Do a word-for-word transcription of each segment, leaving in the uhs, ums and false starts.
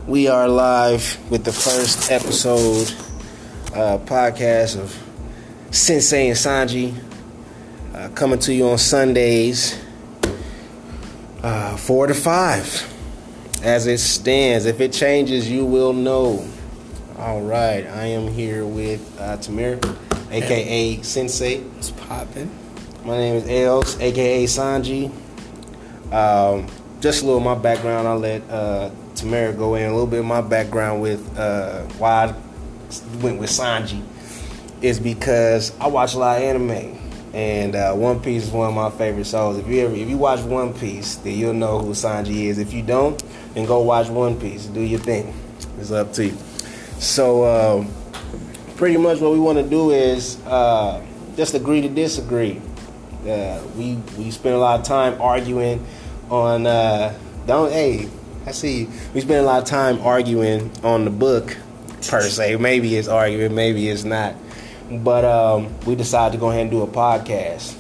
We are live with the first episode uh, podcast of Sensei and Sanji, uh, coming to you on Sundays, uh, four to five, as it stands. If it changes, you will know. All right, I am here with uh, Tamir, aka Sensei. It's popping. My name is Els, aka Sanji. Um, just a little of my background. I'll let uh, Tamara go in. A little bit of my background with uh, why I went with Sanji is because I watch a lot of anime, and uh, One Piece is one of my favorite shows. If you ever, if you watch One Piece, then you'll know who Sanji is. If you don't, then go watch One Piece. Do your thing. It's up to you. So, uh, pretty much what we want to do is uh, just agree to disagree. Uh, we we spend a lot of time arguing on uh, don't hey I see you. We spend a lot of time arguing on the book per se. Maybe it's arguing, maybe it's not. But um, we decided to go ahead and do a podcast.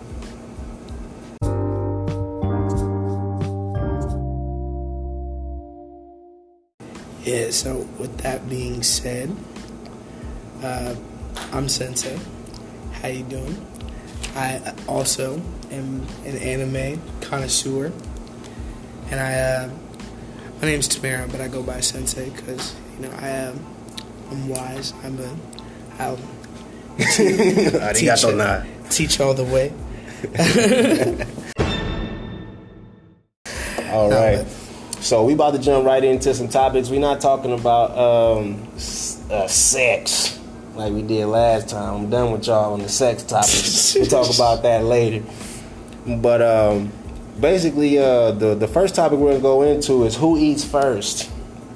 Yeah. So with that being said, uh, I'm Sensei. How you doing? I also am an anime connoisseur, and I, uh, my name's Tamara, but I go by Sensei because, you know, I am, I'm wise. I'm a, I'll teach, teach all the way. All right. So we about to jump right into some topics. We're not talking about um, uh, sex like we did last time. I'm done with y'all on the sex topic. We'll talk about that later. But um, basically, uh, the, the first topic we're going to go into is who eats first.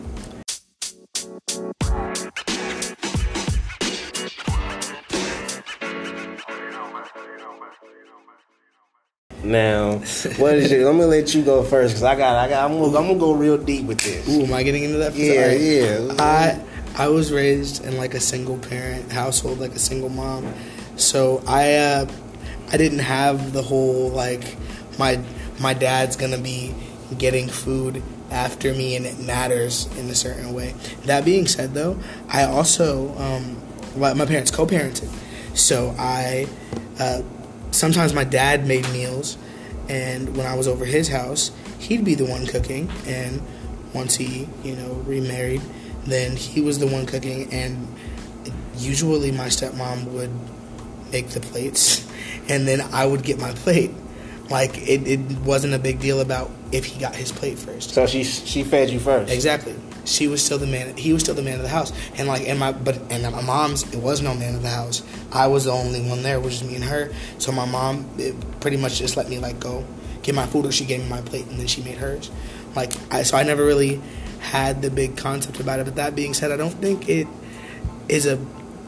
Now, what is it? I'm gonna let you go first because I got, I got, I'm gonna, I'm gonna go real deep with this. Ooh, am I getting into that? Yeah, right. yeah. I I was raised in like a single parent household, like a single mom. So I uh, I didn't have the whole like my my dad's gonna be getting food after me and it matters in a certain way. That being said, though, I also um, well, my parents co-parented, so I. Uh, Sometimes my dad made meals, and when I was over his house, he'd be the one cooking. And once he, you know, remarried, then he was the one cooking. And usually my stepmom would make the plates, and then I would get my plate. Like, it, it wasn't a big deal about if he got his plate first. So she she fed you first. Exactly. She was still the man. He was still the man of the house. And like, and my but and my mom's, it was no man of the house. I was the only one there, which is me and her. So my mom it pretty much just let me like go get my food, or she gave me my plate and then she made hers. Like, I so I never really had the big concept about it. But that being said, I don't think it is a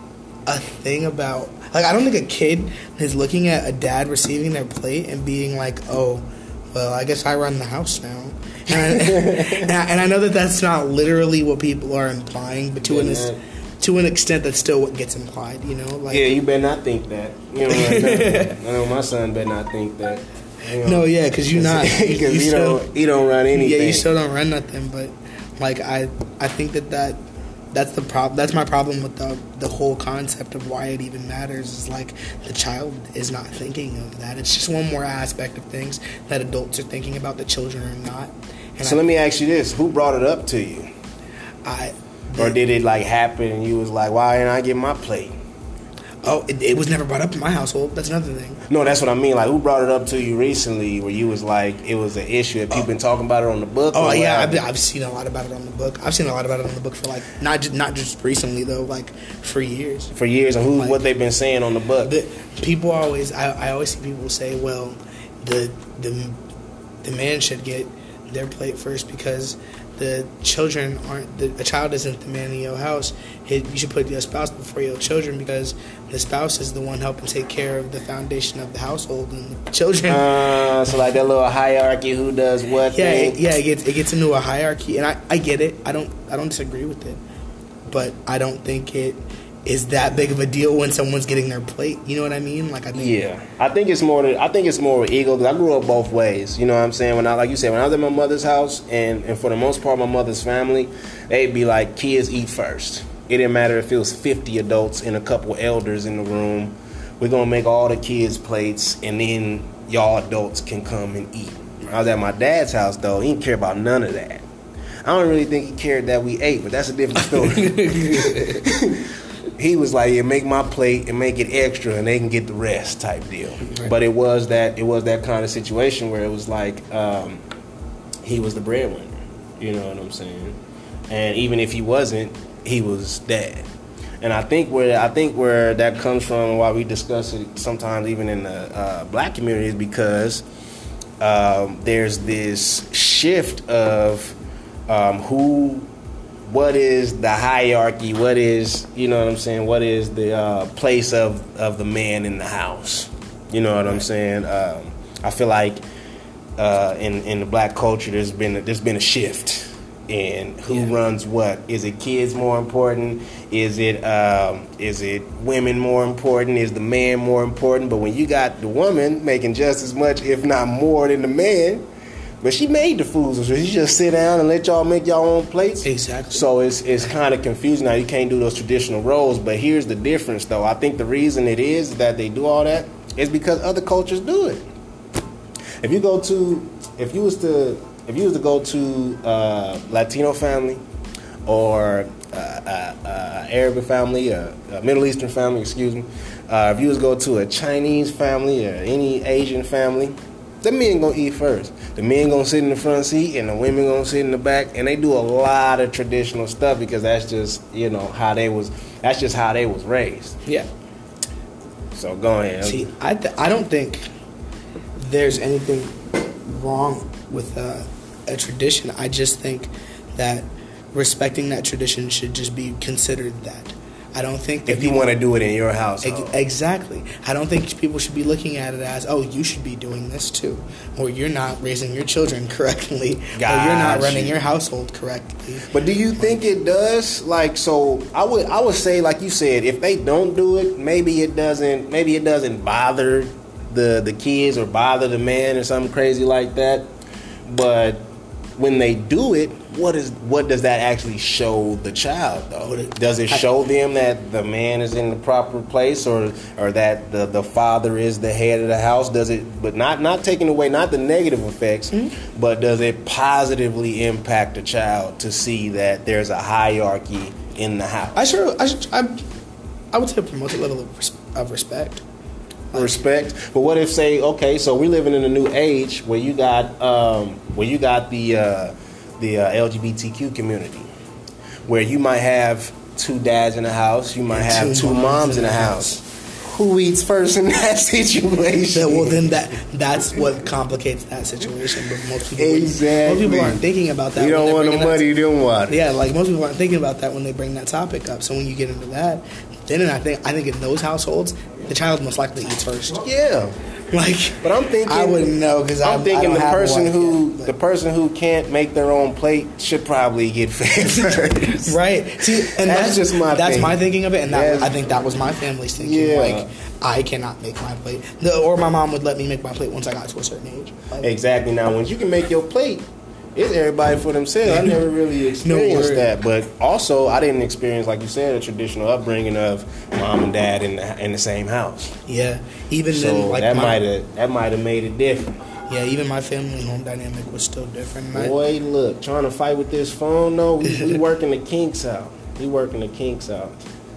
a thing about. Like, I don't think a kid is looking at a dad receiving their plate and being like, oh, well, I guess I run the house now. And I, and, I, and I know that that's not literally what people are implying, but to, yeah, an, to an extent, that's still what gets implied, you know? Like, yeah, you better not think that. You know, like, I know my son better not think that. You know? No, yeah, because you're not. Because he don't, he don't run anything. Yeah, you still don't run nothing, but, like, I, I think that that... That's the prob- That's my problem with the the whole concept of why it even matters. Is like the child is not thinking of that. It's just one more aspect of things that adults are thinking about that children are not. And so I, let me ask you this: who brought it up to you? I. Or did it like happen and you was like, why didn't I get my plate? Oh, it, it was never brought up in my household. That's another thing. No, that's what I mean. Like, who brought it up to you recently where you was like, it was an issue? Have people oh. been talking about it on the book? Oh, yeah, I've, I've seen a lot about it on the book. I've seen a lot about it on the book for, like, not just, not just recently, though, like, for years. For years, and who, like, what they've been saying on the book? The, people always, I, I always see people say, well, the the the man should get their plate first because the children aren't, the, a child isn't the man in your house. It, you should put your spouse before your children because the spouse is the one helping take care of the foundation of the household and the children. Uh, so like that little hierarchy, who does what? Yeah, thing? It, yeah, it gets it gets into a hierarchy, and I, I get it. I don't I don't disagree with it, but I don't think it is that big of a deal when someone's getting their plate. You know what I mean? Like I think. Yeah, I think it's more. I think it's more ego. Cause I grew up both ways. You know what I'm saying? When I, like you said, when I was at my mother's house, and, and for the most part, my mother's family, they'd be like, kids eat first. It didn't matter if it was fifty adults and a couple elders in the room. We're gonna make all the kids plates, and then y'all adults can come and eat. When I was at my dad's house, though, he didn't care about none of that. I don't really think he cared that we ate, but that's a different story. He was like, yeah, make my plate and make it extra, and they can get the rest type deal. Right. But it was that it was that kind of situation where it was like um, he was the breadwinner. You know what I'm saying? And even if he wasn't, he was dad. And I think where I think where that comes from, and why we discuss it sometimes even in the uh, black community, is because um, there's this shift of um, who. What is the hierarchy? What is, you know what I'm saying? What is the uh, place of, of the man in the house? You know what I'm saying? Um, I feel like uh, in in the black culture, there's been a, there's been a shift in who yeah. runs what. Is it kids more important? Is it um, is it women more important? Is the man more important? But when you got the woman making just as much, if not more, than the man. But she made the food, so she just sit down and let y'all make y'all own plates. Exactly. So it's it's kind of confusing now. You can't do those traditional roles. But here's the difference, though. I think the reason it is that they do all that is because other cultures do it. If you go to, if you was to, if you was to go to uh, Latino family, or uh, uh, uh, Arabic family, uh, uh, Middle Eastern family, excuse me. Uh, if you was to go to a Chinese family or any Asian family, the men gonna eat first. The men gonna sit in the front seat, and the women gonna sit in the back. And they do a lot of traditional stuff because that's just, you know, how they was. That's just how they was raised. Yeah. So go ahead. See, I th- I don't think there's anything wrong with uh, a tradition. I just think that respecting that tradition should just be considered that. I don't think that if you want to do it in your house. Ex- exactly. I don't think people should be looking at it as, oh, you should be doing this too, or you're not raising your children correctly, Got or you're not running you. your household correctly. But do you think it does? Like, so I would I would say, like you said, if they don't do it, maybe it doesn't maybe it doesn't bother the the kids or bother the man or something crazy like that. But when they do it, what is what does that actually show the child, though? Does it show them that the man is in the proper place, or or that the, the father is the head of the house? Does it, but not not taking away not the negative effects, mm-hmm. but does it positively impact the child to see that there's a hierarchy in the house? I sure I should, I, I would say promote a level of, res- of respect. Respect, but what if, say, okay, so we're living in a new age where you got um, where you got the uh, the uh, L G B T Q community, where you might have two dads in the house, you might and have two, two moms, moms in the house. house. Who eats first in that situation? Yeah, well, then that that's what complicates that situation. But most people, exactly. most people aren't thinking about that. You don't want to muddy them water. Yeah, like most people aren't thinking about that when they bring that topic up. So when you get into that, then I think I think in those households, the child most likely eats first. Yeah, like. But I'm thinking I wouldn't know because I'm I, thinking I the person who yet, the person who can't make their own plate should probably get fed first. Right. See, and that's, that's just my that's thing. my thinking of it, and that, yes. I think that was my family's thinking. Yeah. Like, I cannot make my plate, the, or my mom would let me make my plate once I got to a certain age. Like, exactly. Now, once you can make your plate, it's everybody for themselves. I never really experienced no that, but also I didn't experience, like you said, a traditional upbringing of mom and dad in the in the same house. Yeah, even so then, like that might have that might have made it different. Yeah, even my family home dynamic was still different. Boy, look, trying to fight with this phone. No, we, we working the kinks out. We working the kinks out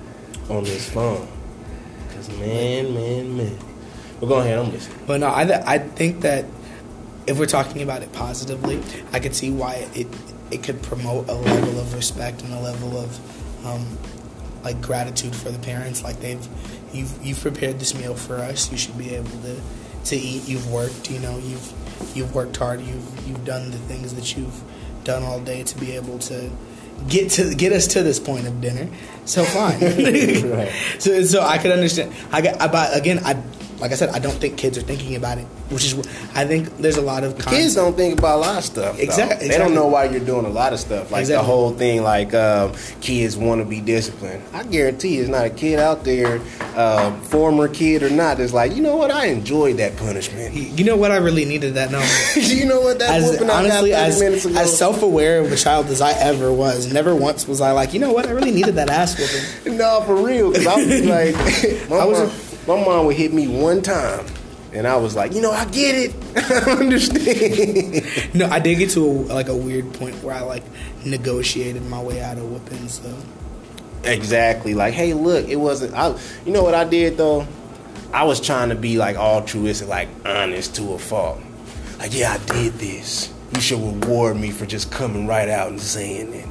on this phone. Cause man, man, man. But go ahead, I'm listening. But no, I th- I think that if we're talking about it positively, I could see why it it could promote a level of respect and a level of um, like gratitude for the parents. Like they've you've you've prepared this meal for us. You should be able to, to eat. You've worked. You know you've you've worked hard. You've you've done the things that you've done all day to be able to get to get us to this point of dinner. So fine. Right. So so I could understand. I got. But again, I like I said, I don't think kids are thinking about it, which is I think there's a lot of concepts. Kids don't think about a lot of stuff. Exactly, exactly. They don't know why you're doing a lot of stuff. Like exactly. the whole thing, like um, kids want to be disciplined. I guarantee there's not a kid out there, uh, former kid or not, that's like, you know what, I enjoyed that punishment. You know what, I really needed that. No, you know what, that as, whooping honestly, I got as, minutes ago. As self-aware of a child as I ever was, never once was I like, you know what, I really needed that ass whooping. No, for real, because I was like, my, I was mom, my mom would hit me one time. And I was like, you know, I get it. I understand. No, I did get to a, like a weird point where I like negotiated my way out of whoopings, though. Exactly. Like, hey, look, it wasn't. I, you know what I did though? I was trying to be like altruistic, like honest to a fault. Like, yeah, I did this. You should reward me for just coming right out and saying it.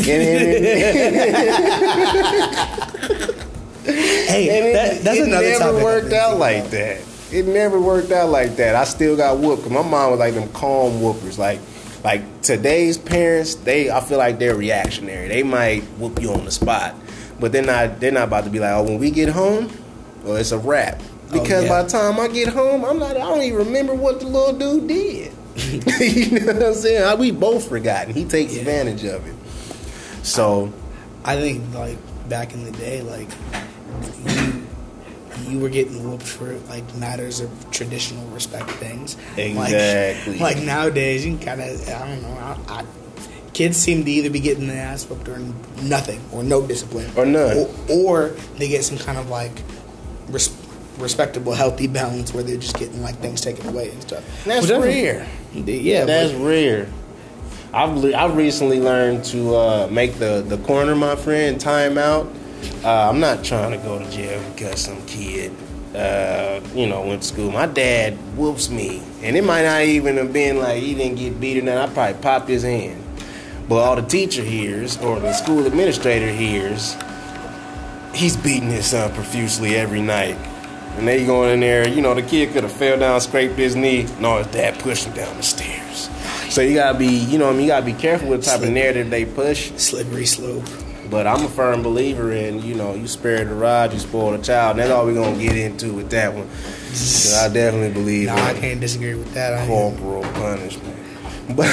Hey, and that, it, that's it another never topic worked out like that. It never worked out like that. I still got whooped because my mom was like them calm whoopers. Like, like today's parents, they I feel like they're reactionary. They might whoop you on the spot, but they're not. They're not about to be like, oh, when we get home, well, it's a wrap. Because oh, yeah. by the time I get home, I'm not. I don't even remember what the little dude did. You know what I'm saying? I, we both forgotten. He takes yeah. advantage of it. So, I think like back in the day, like. You, You were getting whooped for like matters of traditional respect things. Exactly. Like, like nowadays, you can kind of I don't know. I, I, kids seem to either be getting their ass whooped or nothing, or no discipline, or none, or, or they get some kind of like res- respectable, healthy balance where they're just getting like things taken away and stuff. That's Whatever. rare. Yeah, that's but, rare. I've I've recently learned to uh, make the the corner, my friend, time out. Uh, I'm not trying to go to jail because some kid, uh, you know, went to school. My dad whoops me, and it might not even have been like he didn't get beat or nothing. I probably popped his hand. But all the teacher hears, or the school administrator hears, he's beating his son profusely every night. And they going in there, you know, the kid could have fell down, scraped his knee. No, his dad pushed him down the stairs. So you gotta be, you know, I mean, you gotta be careful with the type Slip- of narrative they push. Slippery slope. But I'm a firm believer in, you know, you spare the rod, you spoil the child. And that's all we're going to get into with that one. So I definitely believe no, in I can't disagree with that. corporal punishment. But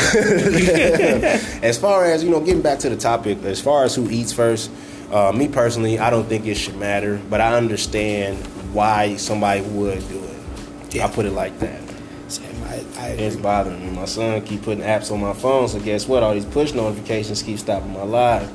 as far as, you know, getting back to the topic, as far as who eats first, uh, me personally, I don't think it should matter. But I understand why somebody would do it. Yeah. I put it like that. Same, I, I it's bothering me. My son keep putting apps on my phone, so guess what? All these push notifications keep stopping my live.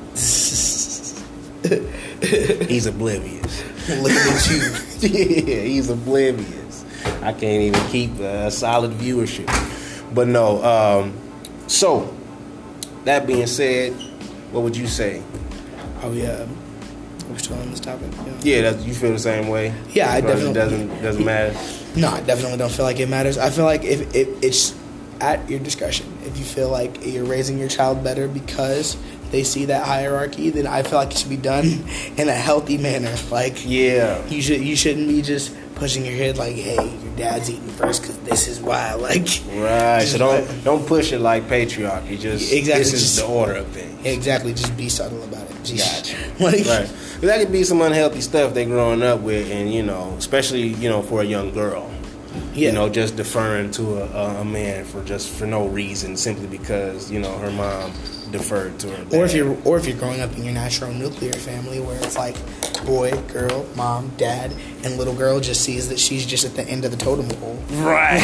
He's oblivious. Looking at you. Yeah, he's oblivious. I can't even keep a solid viewership. But no, um, so, that being said, what would you say? Oh, yeah. We're still on this topic. Yeah, yeah that, you feel the same way? Yeah, I definitely. It doesn't, doesn't matter? No, I definitely don't feel like it matters. I feel like if, if it's at your discretion. If you feel like you're raising your child better because they see that hierarchy, then I feel like it should be done in a healthy manner. Like, yeah, you should you shouldn't be just pushing your head like, hey, your dad's eating first because this is why. Like, right. So don't like, don't push it like patriarchy. Just exactly. This is just, the order of things. Exactly. Just be subtle about it. Just, gotcha. Like, right. Because that could be some unhealthy stuff they're growing up with, and you know, especially you know for a young girl. Yeah. You know, just deferring to a, a man for just for no reason, simply because you know her mom deferred to her dad. Or if you're or if you're growing up in your natural nuclear family where it's like boy, girl, mom, dad, and little girl just sees that she's just at the end of the totem pole. Right.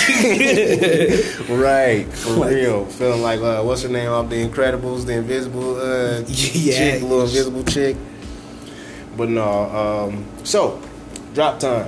Right. For like, real. Feeling like uh, what's her name off The Incredibles, the invisible uh, yeah, chick, little invisible chick. But no. Um, so, drop time.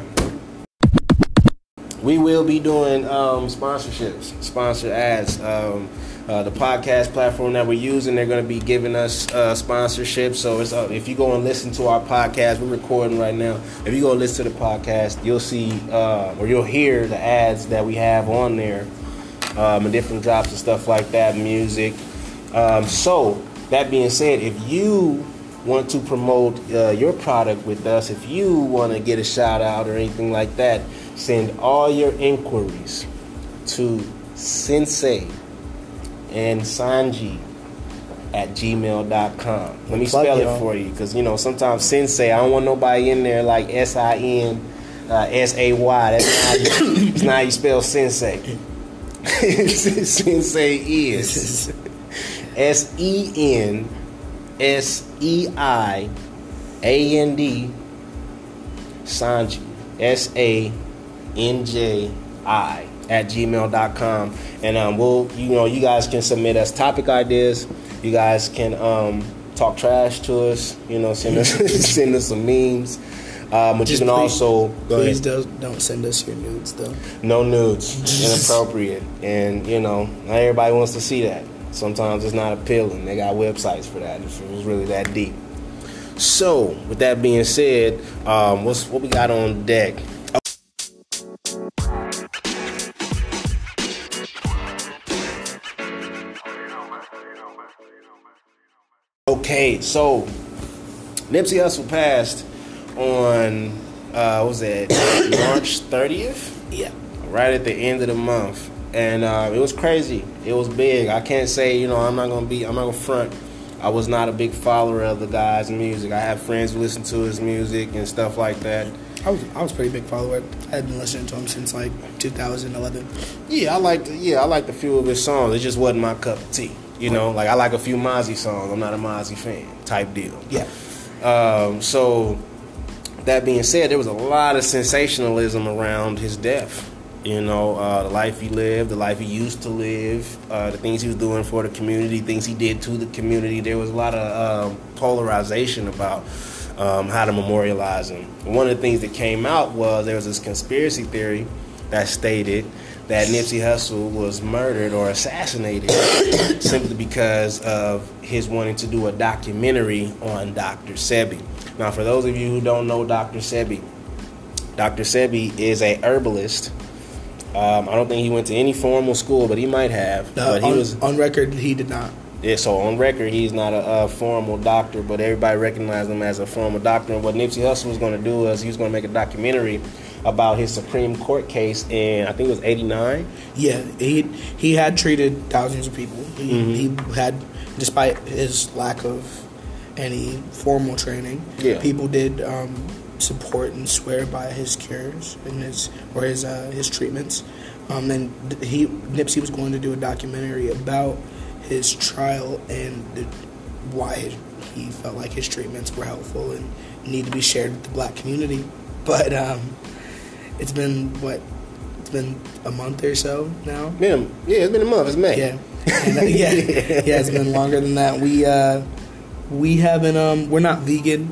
We will be doing um, sponsorships, sponsor ads. Um, uh, the podcast platform that we're using, they're going to be giving us uh, sponsorships. So it's uh, if you go and listen to our podcast, we're recording right now. If you go and listen to the podcast, you'll see uh, or you'll hear the ads that we have on there, um, and different drops and stuff like that, music. Um, so that being said, if you want to promote uh, your product with us, if you want to get a shout out or anything like that, send all your inquiries to Sensei and Sanji at gmail dot com. Let me spell it for you, because you know sometimes Sensei, I don't want nobody in there like S I N Uh, S A Y. That's not you, that's not how you spell sensei. Sensei is S E N S E I A N D Sanji. S A N J I at gmail dot com. And um, we'll, you know, you guys can submit us topic ideas. You guys can um, talk trash to us. You know, send us send us some memes. Um, but Just you can please, also go please ahead. don't, don't send us your nudes though. No nudes, inappropriate, and you know, not everybody wants to see that. Sometimes it's not appealing. They got websites for that. If it was really that deep. So, with that being said, um, what's what we got on deck? Okay, so Nipsey Hussle passed on uh, what was that March thirtieth? Yeah. Right at the end of the month, and uh, it was crazy. It was big. I can't say, you know, I'm not gonna be, I'm not gonna front. I was not a big follower of the guy's music. I have friends who listen to his music and stuff like that. I was I was a pretty big follower. I had been listening to him since like two thousand eleven. Yeah, I liked. Yeah, I liked a few of his songs. It just wasn't my cup of tea. You know, like I like a few Mozzie songs. I'm not a Mozzie fan type deal. Yeah. Um, so that being said, there was a lot of sensationalism around his death. You know, uh, the life he lived, the life he used to live, uh, the things he was doing for the community, things he did to the community. There was a lot of um, polarization about um, how to memorialize him. One of the things that came out was there was this conspiracy theory that stated that Nipsey Hussle was murdered or assassinated simply because of his wanting to do a documentary on Doctor Sebi. Now, for those of you who don't know Doctor Sebi, Doctor Sebi is a herbalist. Um, I don't think he went to any formal school, but he might have. Uh, but he on, was on record, he did not. Yeah, so on record, he's not a, a formal doctor, but everybody recognized him as a formal doctor. And what Nipsey Hussle was going to do is he was going to make a documentary about his Supreme Court case in, I think it was eighty-nine. Yeah, he he had treated thousands of people. He, mm-hmm. he had, despite his lack of any formal training, yeah. people did um, support and swear by his cures and his or his uh, his treatments. Um, and he Nipsey was going to do a documentary about his trial and the, why he felt like his treatments were helpful and need to be shared with the black community. But um, it's been what? It's been a month or so now. Yeah, yeah, it's been a month. It's May. Yeah, and, uh, yeah, yeah. It's been longer than that. We uh, we haven't. Um, we're not vegan.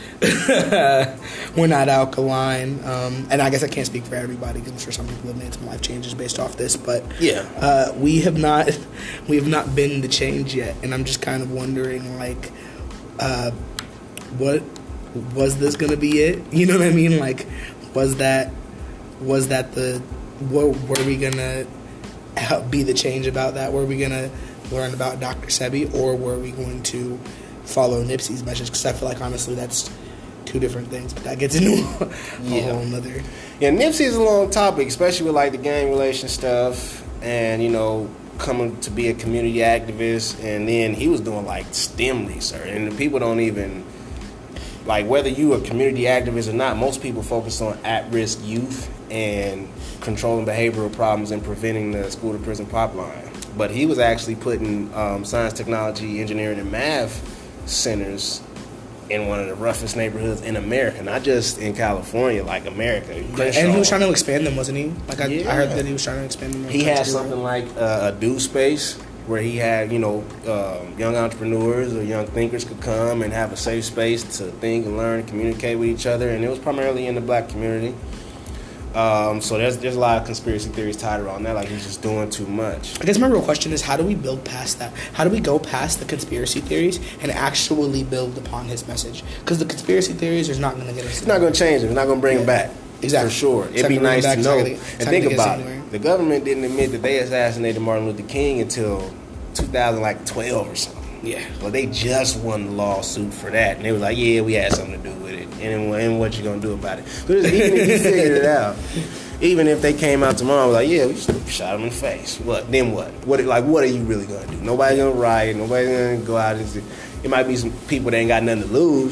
We're not alkaline, um, and I guess I can't speak for everybody because I'm sure some people have made some life changes based off this. But yeah, uh, we have not, we have not been the change yet, and I'm just kind of wondering, like, uh, what was this gonna be it? You know what I mean? Like, was that, was that the, what were we gonna help be the change about that? Were we gonna learn about Doctor Sebi, or were we going to follow Nipsey's message? Because I feel like honestly that's two different things, but that gets into a yeah. whole nother. Yeah, Nipsey's a long topic, especially with like the gang relation stuff, and you know, coming to be a community activist, and then he was doing like STEM research, and the people don't even like whether you a community activist or not. Most people focus on at-risk youth and controlling behavioral problems and preventing the school to prison pipeline. But he was actually putting um, science, technology, engineering, and math centers in one of the roughest neighborhoods in America, not just in California, like America. Crenshaw. And he was trying to expand them, wasn't he? Like I, yeah. I heard that he was trying to expand them. He had something like uh, a do space where he had, you know, um, young entrepreneurs or young thinkers could come and have a safe space to think and learn and communicate with each other, and it was primarily in the black community. Um, so there's there's a lot of conspiracy theories tied around that, like he's just doing too much. I guess my real question is, how do we build past that? How do we go past the conspiracy theories and actually build upon his message? Because the conspiracy theories is not going to get us. It's not going to change it. It's not going to bring yeah. him back. Exactly. For sure. It'd be nice to know. And think about it. The government didn't admit that they assassinated Martin Luther King until two thousand twelve or something. Yeah. Well, they just won the lawsuit for that, and they was like, "Yeah, we had something to do with it." And, and what you gonna do about it? But even if you figured it out, even if they came out tomorrow, like, "Yeah, we just shot him in the face." What? Then what? What? Like, what are you really gonna do? Nobody's gonna riot. Nobody's gonna go out and. It might be some people that ain't got nothing to lose,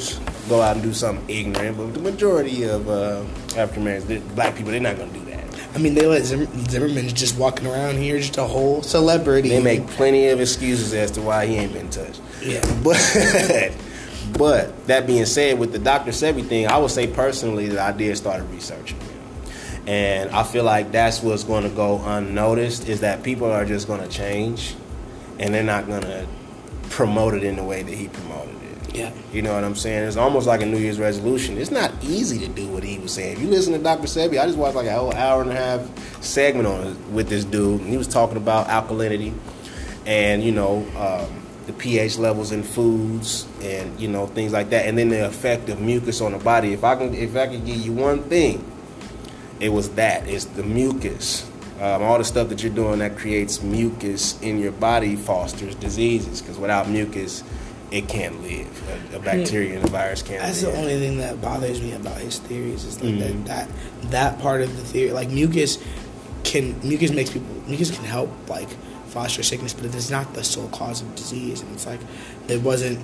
go out and do something ignorant, but the majority of uh, African Americans, black people, they're not going to do that. I mean, they let Zimmer, Zimmerman's just walking around here, just a whole celebrity. They make plenty of excuses as to why he ain't been touched. Yeah. But, but that being said, with the Doctor Sebi thing, I would say personally that I did start researching. And I feel like that's what's going to go unnoticed, is that people are just going to change, and they're not going to promote it in the way that he promoted it. Yeah. You know what I'm saying? It's almost like a New Year's resolution. It's not easy to do what he was saying. If you listen to Doctor Sebi, I just watched like a whole hour and a half segment on it with this dude, and he was talking about alkalinity and, you know, um, the pH levels in foods and, you know, things like that, and then the effect of mucus on the body. If I can, if I can give you one thing, it was that. It's the mucus. Um, all the stuff that you're doing that creates mucus in your body fosters diseases, because without mucus, it can't live. A, a bacteria and a virus can't That's live. the only thing that bothers me about his theories is like Mm-hmm. that, that that part of the theory. Like mucus can mucus makes people mucus can help like foster sickness, but it is not the sole cause of disease. And it's like it wasn't.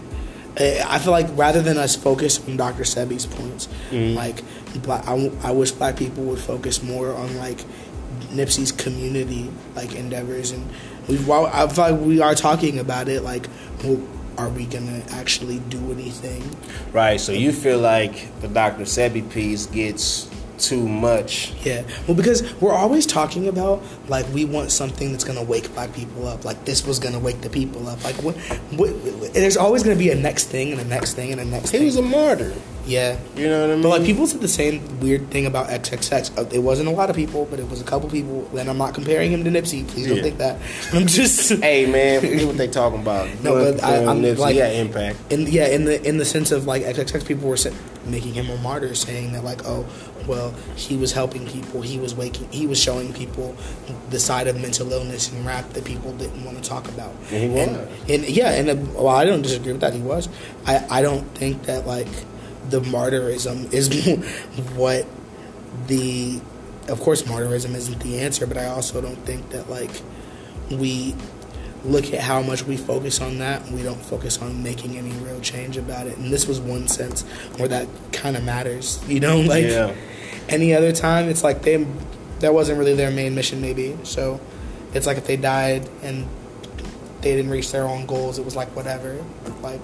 I feel like rather than us focus on Doctor Sebi's points, Mm-hmm. like black, I, I wish black people would focus more on like Nipsey's community like endeavors, and we while I feel like we are talking about it, like well, are we gonna actually do anything? Right, so you feel like the Doctor Sebi piece gets too much. Yeah, well, because we're always talking about like we want something that's gonna wake black people up. Like this was gonna wake the people up. Like what? what there's always gonna be a next thing and a next thing and a next He thing. was a martyr. Yeah, You know what I mean? but like people said the same weird thing about X X X. Uh, It wasn't a lot of people, but it was a couple people. And I'm not comparing him to Nipsey. Please don't Yeah. think that. I'm just Hey man, forget what they talking about. No, but I- I'm Nipsey, like- yeah, impact. in yeah in the in the sense of like X X X people were sa- making him a martyr, saying that like oh well he was helping people, he was waking, he was showing people the side of mental illness in rap that people didn't want to talk about. And he was. And, and yeah, and uh, well, I don't disagree with that. He was. I I don't think that like the martyrism is what the. Of course, martyrism isn't the answer, but I also don't think that like we look at how much we focus on that and we don't focus on making any real change about it. And this was one sense where that kind of matters, you know. Like Yeah. any other time, it's like they that wasn't really their main mission, maybe. So it's like if they died and they didn't reach their own goals, it was like whatever. Like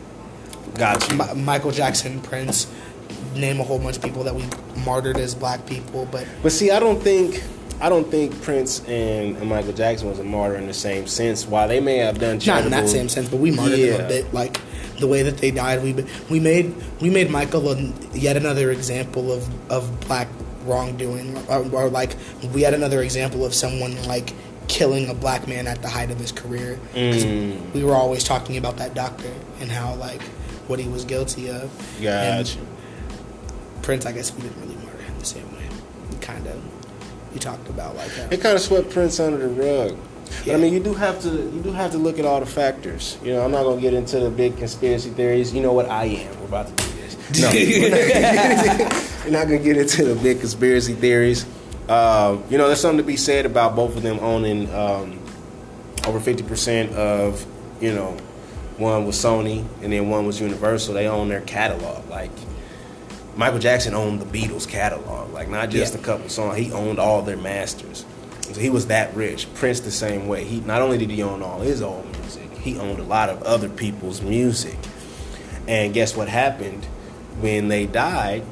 Got you. Mi- Michael Jackson, Prince, name a whole bunch of people that we martyred as black people, but But see, I don't think I don't think Prince and, and Michael Jackson was a martyr in the same sense. While they may have done not charitable, in that same sense. But we martyred them Yeah. a bit, like the way that they died. We we made we made Michael a, yet another example of of black wrongdoing, or, or like we had another example of someone like killing a black man at the height of his career. 'Cause Mm. we were always talking about that doctor and how like what he was guilty of. And Gotcha. Prince, I guess we didn't really murder him the same way. We kind of we talked about like how, It kind of swept Prince under the rug. But Yeah. I mean, you do have to you do have to look at all the factors. You know, I'm not gonna get into the big conspiracy theories. You know what? I am. We're about to do this. No, we're not, we're not gonna get into the big conspiracy theories. Um, you know, there's something to be said about both of them owning um, over fifty percent of. You know, one was Sony and then one was Universal. They own their catalog. Like Michael Jackson owned the Beatles catalog. Like not just Yeah. a couple songs. He owned all their masters. So he was that rich. Prince the same way. He not only did he own all his own music, he owned a lot of other people's music. And guess what happened when they died?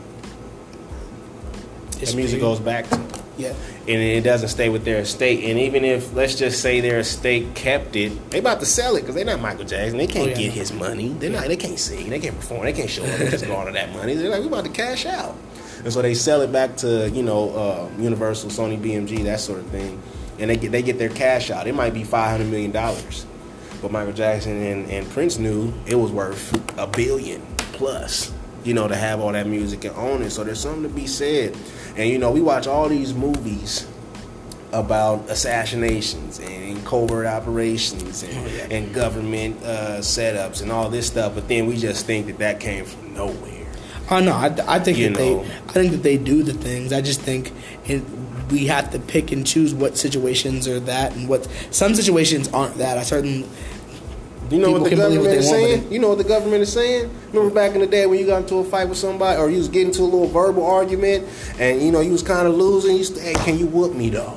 It's The music weird. goes back to them. Yeah. And it doesn't stay with their estate. And even if, let's just say their estate kept it, they about to sell it because they're not Michael Jackson. They can't Oh, yeah, get no. his money. They're not. They can't sing. They can't perform. They can't show up and just go all of that money. They're like, we about to cash out. And so they sell it back to, you know, uh, Universal, Sony, B M G, that sort of thing. And they get they get their cash out. It might be five hundred million dollars. But Michael Jackson and, and Prince knew it was worth a billion plus, you know, to have all that music and own it. So there's something to be said. And, you know, we watch all these movies about assassinations and covert operations and, Oh, yeah. and government uh, setups and all this stuff. But then we just think that that came from nowhere. Oh no, I, I think You that know. they, I think that they do the things. I just think it, we have to pick and choose what situations are that and what some situations aren't that. I certainly You know People what the can believe government what they is want, saying? but You know what the government is saying? Remember back in the day when you got into a fight with somebody, or you was getting into a little verbal argument, and you know you was kind of losing. You said, "Hey, can you whoop me though?"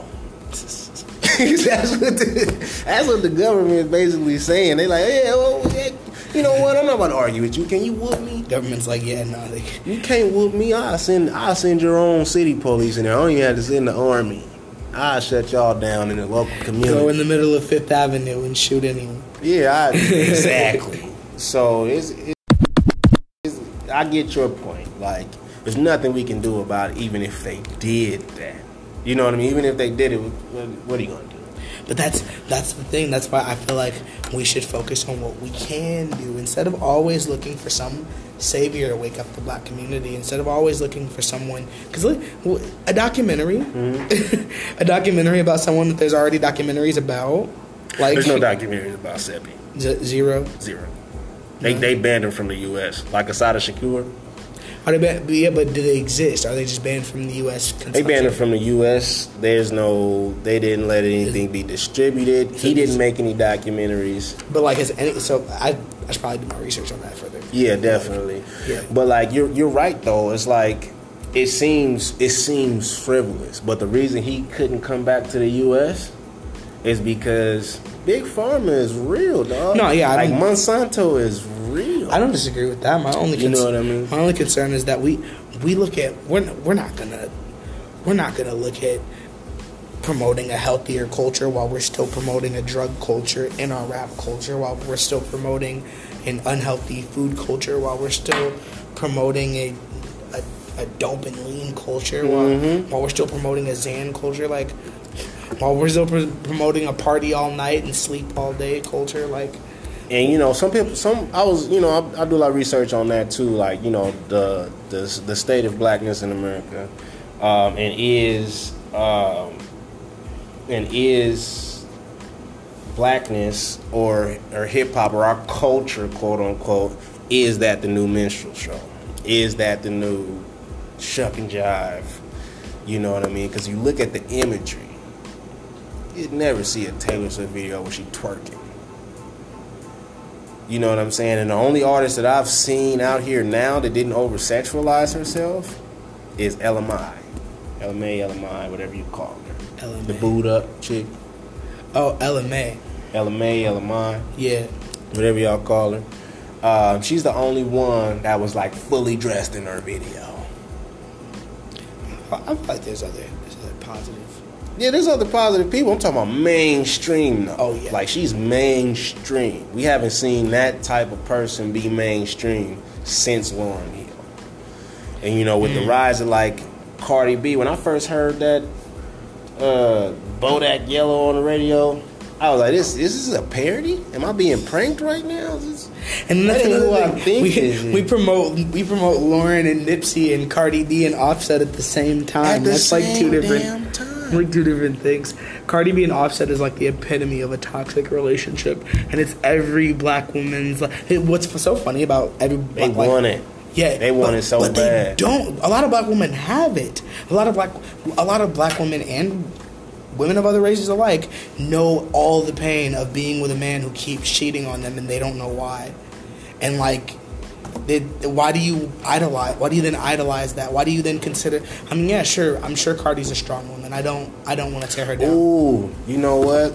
that's what the, that's what the government is basically saying. They like, yeah, well, yeah, you know what? I'm not about to argue with you. Can you whoop me? Government's like, yeah, no, they. You can't whoop me. I'll send I'll send your own city police in there. I don't even have to send the army. I'll shut y'all down in the local community. Go in the middle of Fifth Avenue and shoot anyone. Yeah, I, exactly. So it's, it's, it's I get your point. Like, there's nothing we can do about it, even if they did that. You know what I mean? Even if they did it, what, what are you gonna do? But that's that's the thing. That's why I feel like we should focus on what we can do instead of always looking for some savior to wake up the black community. Instead of always looking for someone, because a documentary, mm-hmm. a documentary about someone that there's already documentaries about. Like there's no documentaries about Seppi. Z- zero. Zero. They no. they banned him from the U S Like Assata Shakur. Are they banned? Yeah, but do they exist? Are they just banned from the U S? They banned it from the U S There's no. They didn't let anything be distributed. He didn't make any documentaries. But like, has any? So I, I should probably do my research on that further. Yeah, definitely. Yeah. But like, you're you're right though. It's like it seems it seems frivolous, but the reason he couldn't come back to the U S is because Big Pharma is real, dog. No, yeah, I like Monsanto is real. I don't disagree with that. My only, you know what I mean. My only concern is that we we look at we're we're not gonna we're not gonna look at promoting a healthier culture while we're still promoting a drug culture in our rap culture, while we're still promoting an unhealthy food culture, while we're still promoting a a, a dope and lean culture, mm-hmm. while while we're still promoting a Xan culture, like. While we're still pr- promoting a party all night and sleep all day culture, like, and you know, some people, some I was, you know, I, I do a lot of research on that too, like, you know, the the the state of blackness in America, um, and is um, and is blackness or or hip hop or our culture, quote unquote, is that the new minstrel show? Is that the new shuck and jive? You know what I mean? Because you look at the imagery. You'd never see a Taylor Swift video where she twerking. You know what I'm saying? And the only artist that I've seen out here now that didn't over-sexualize herself is L M I. L M A, L M I, whatever you call her. L M A. The booed up chick. Oh, L M A. L M A, L M I. Yeah. Whatever y'all call her. Uh, she's the only one that was like fully dressed in her video. I feel like there's other, there's other positive. Yeah, there's other positive people. I'm talking about mainstream though. Oh, yeah. Like, she's mainstream. We haven't seen that type of person be mainstream since Lauryn Hill. And, you know, with mm. the rise of, like, Cardi B, when I first heard that uh, Bodak Yellow on the radio, I was like, this, this is a parody? Am I being pranked right now? This, and that's that ain't who I thing. think we, is we promote we promote Lauren and Nipsey and Cardi B and Offset at the same time. At the that's same like two different damn time. Like two different things. Cardi B and Offset is like the epitome of a toxic relationship, and it's every black woman's. Like, what's so funny about every they black, want like, it. Yeah, they want but, it so but bad. They don't. A lot of black women have it. A lot of black, a lot of black women and women of other races alike know all the pain of being with a man who keeps cheating on them, and they don't know why. And like, they, why do you idolize? Why do you then idolize that? Why do you then consider? I mean, yeah, sure. I'm sure Cardi's a strong woman. I don't. I don't want to tear her down. Ooh, you know what?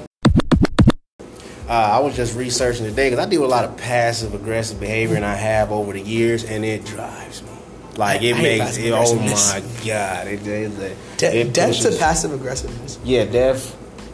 Uh, I was just researching today because I deal with a lot of passive aggressive behavior, and I have over the years, and it drives me. Like, it I makes it. Oh my god! It, it, it, De- it death pushes, to passive aggressiveness. Yeah, death.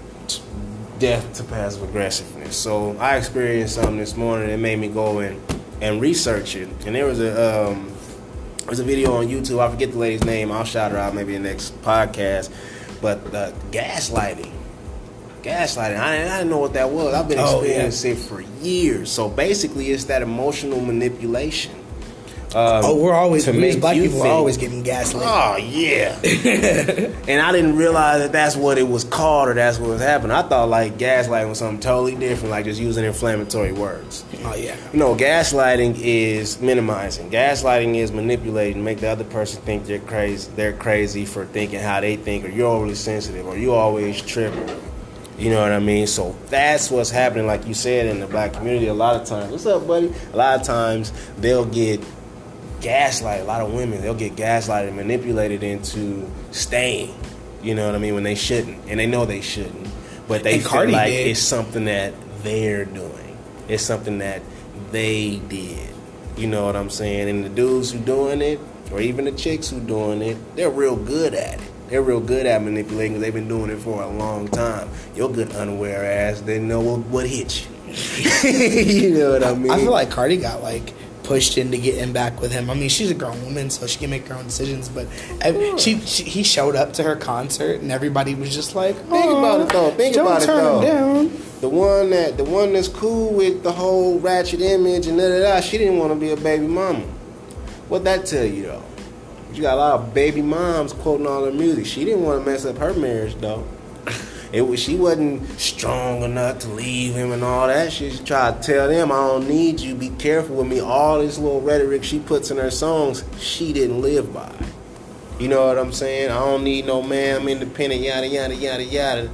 Death to passive aggressiveness. So I experienced something this morning that made me go and and research it. And there was a um, there was a video on YouTube. I forget the lady's name. I'll shout her out maybe in the next podcast. But uh, gaslighting. Gaslighting. I, I didn't know what that was. I've been experiencing oh, yeah. it for years. So basically, it's that emotional manipulation. Um, oh, we're always, we as black people think, are always getting gaslit. Oh, yeah. And I didn't realize that that's what it was called or that's what was happening. I thought, like, gaslighting was something totally different, like just using inflammatory words. Oh, yeah. You know, gaslighting is minimizing. Gaslighting is manipulating, make the other person think they're crazy, they're crazy for thinking how they think, or you're overly sensitive, or you always tripping. You know what I mean? So that's what's happening, like you said, in the black community. A lot of times, what's up, buddy? A lot of times they'll get gaslighted. A lot of women, they'll get gaslighted and manipulated into staying. You know what I mean? When they shouldn't, and they know they shouldn't, but they And feel Cardi like did. it's something that they're doing. It's something that they did. You know what I'm saying? And the dudes who doing it, or even the chicks who doing it, they're real good at it. They're real good at manipulating because they've been doing it for a long time. Your good unaware ass didn't know what, what hit you. You know what I mean? I feel like Cardi got like pushed into getting back with him. I mean, she's a grown woman, so she can make her own decisions. But ev- she, she he showed up to her concert, and everybody was just like, Think about it though. Think don't about it turn though. him down. The one that the one that's cool with the whole ratchet image and da da da. She didn't want to be a baby mama. What that tell you though? You got a lot of baby moms quoting all her music. She didn't want to mess up her marriage though. It was she wasn't strong enough to leave him and all that shit. She tried to tell them, I don't need you. Be careful with me. All this little rhetoric she puts in her songs, she didn't live by. You know what I'm saying? I don't need no man. I'm independent. Yada yada yada yada.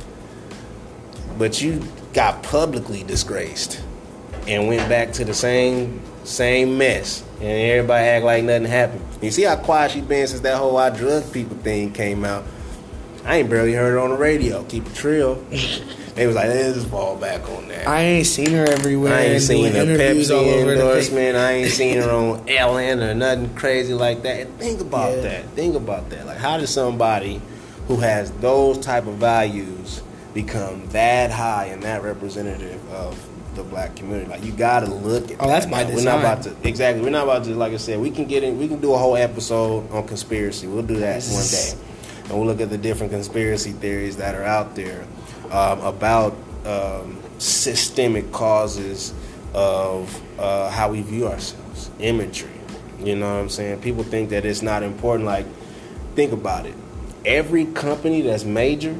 But you got publicly disgraced and went back to the same same mess, and everybody act like nothing happened. You see how quiet she been since that whole I drug people thing came out. I ain't barely heard her on the radio. Keep it trill. They was like, let's just fall back on that. I ain't seen her everywhere. I ain't and seen doing a interviews all Pepsi over the place. endorsement. I ain't seen her on Ellen or nothing crazy like that. And think about Yeah. that. Think about that. Like, how does somebody who has those type of values become that high and that representative of the black community? Like, you gotta look at Oh, that's that. by Now, we're design. not about to exactly. We're not about to, like I said, we can get in. We can do a whole episode on conspiracy. We'll do that one day, and we'll look at the different conspiracy theories that are out there um, about um, systemic causes of uh, how we view ourselves, imagery. You know what I'm saying? People think that it's not important. Like, think about it. Every company that's major,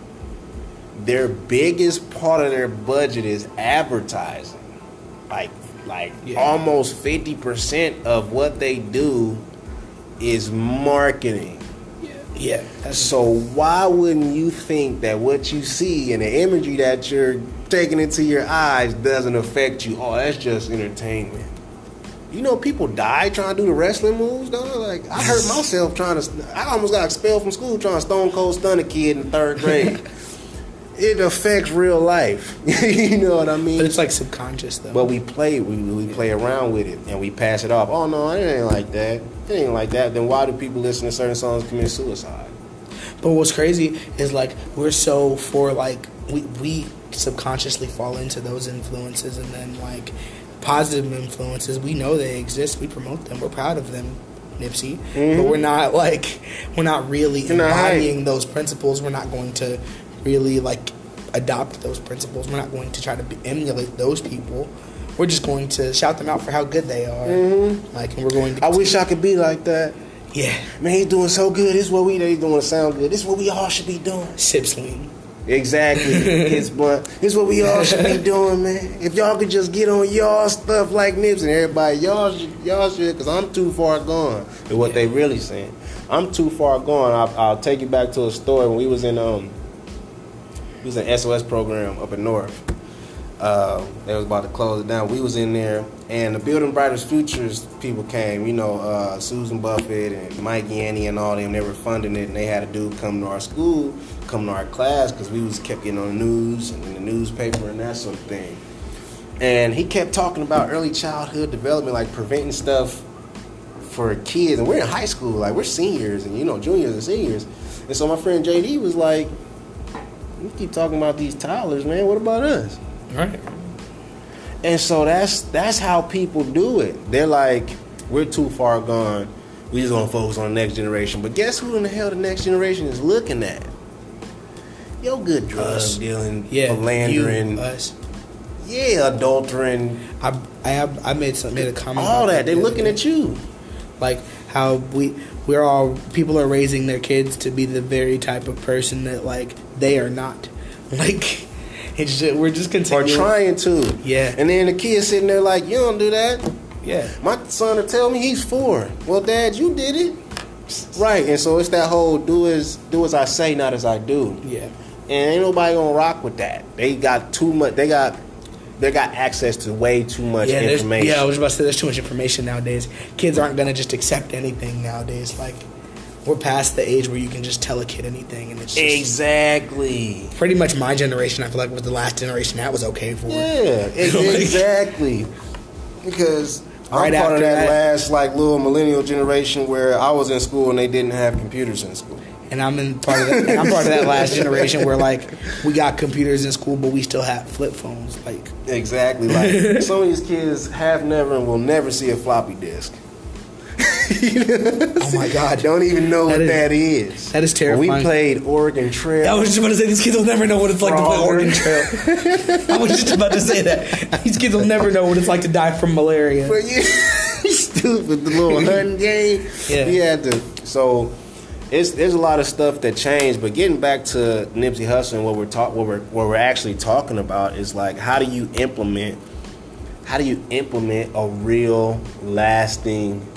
their biggest part of their budget is advertising. Like, like Yeah. almost fifty percent of what they do is marketing. Yeah, that's So why wouldn't you think that what you see and the imagery that you're taking into your eyes doesn't affect you? Oh, that's just entertainment. You know, people die trying to do the wrestling moves, though. Like, I hurt myself trying to. I almost got expelled from school trying to stone cold stun a kid in third grade. It affects real life. You know what I mean? but it's like subconscious though. But we play, we we play around with it and we pass it off. Oh no, it ain't like that. It ain't like that. Then why do people listen to certain songs and commit suicide? But what's crazy is like we're so for like we we subconsciously fall into those influences, and then like positive influences, we know they exist, we promote them, we're proud of them, Nipsey. Mm-hmm. But we're not like we're not really You're not embodying those principles. We're not going to really like adopt those principles. We're not going to try to be, emulate those people. We're just going to shout them out for how good they are. Mm-hmm. Like, and we're going to. I wish I could be like that. Yeah. Man, he's doing so good. This is what we they doing sound good. This is what we all should be doing. Sip swing. Exactly. It's but this is what we all should be doing, man. If y'all could just get on y'all stuff like Nips and everybody, y'all should, y'all should, because I'm too far gone. Is what they really saying. I'm too far gone. I'll, I'll take you back to a story when we was in um, we was in S O S program up in North. Uh, they was about to close it down. We was in there, and the Building Brightest Futures people came. You know, uh, Susan Buffett and Mike Yanni and all them. They were funding it, and they had a dude come to our school, come to our class, because we was kept getting on the news and in the newspaper and that sort of thing. And he kept talking about early childhood development, like preventing stuff for kids. And we're in high school, like we're seniors, and you know, juniors and seniors. And so my friend J D was like, "You keep talking about these toddlers, man. What about us?" Right. And so that's that's how people do it. They're like, we're too far gone. We just gonna focus on the next generation. But guess who in the hell the next generation is looking at? Yo, good drug Us. dealing, Yeah. philandering, You, us. yeah, adultering, I I have I made some made a comment. all about that. They're the other looking day. at you. Like how we we're all people are raising their kids to be the very type of person that like they are not. Like it's just, we're just Or continuing. trying to. Yeah. And then the kid's sitting there like, you don't do that. Yeah. My son will tell me he's four. Well, Dad, you did it. Right. And so it's that whole do as do as I say, not as I do. Yeah. and ain't nobody gonna rock with that. They got too much. They got they got access to way too much yeah, information. Yeah, I was about to say there's too much information nowadays. Kids aren't gonna just accept anything nowadays. Like, we're past the age where you can just tell a kid anything, and it's just exactly pretty much my generation. I feel like was the last generation that was okay for. Yeah, exactly. Because right I'm part of that, that last like little millennial generation where I was in school and they didn't have computers in school. And I'm in part of that. And I'm part of that last generation where like we got computers in school, but we still have flip phones. Like exactly, like some of these kids have never and will never see a floppy disk. Oh my God! Don't even know that what is, that is. That is terrifying. When we played Oregon Trail. I was just about to say these kids will never know what it's like to play Oregon Trail. I was just about to say that these kids will never know what it's like to die from malaria. But you stupid, the little hunting game. Yeah, we had to. So it's there's a lot of stuff that changed. But getting back to Nipsey Hussle and what we're talk what we're what we're actually talking about is like how do you implement how do you implement a real lasting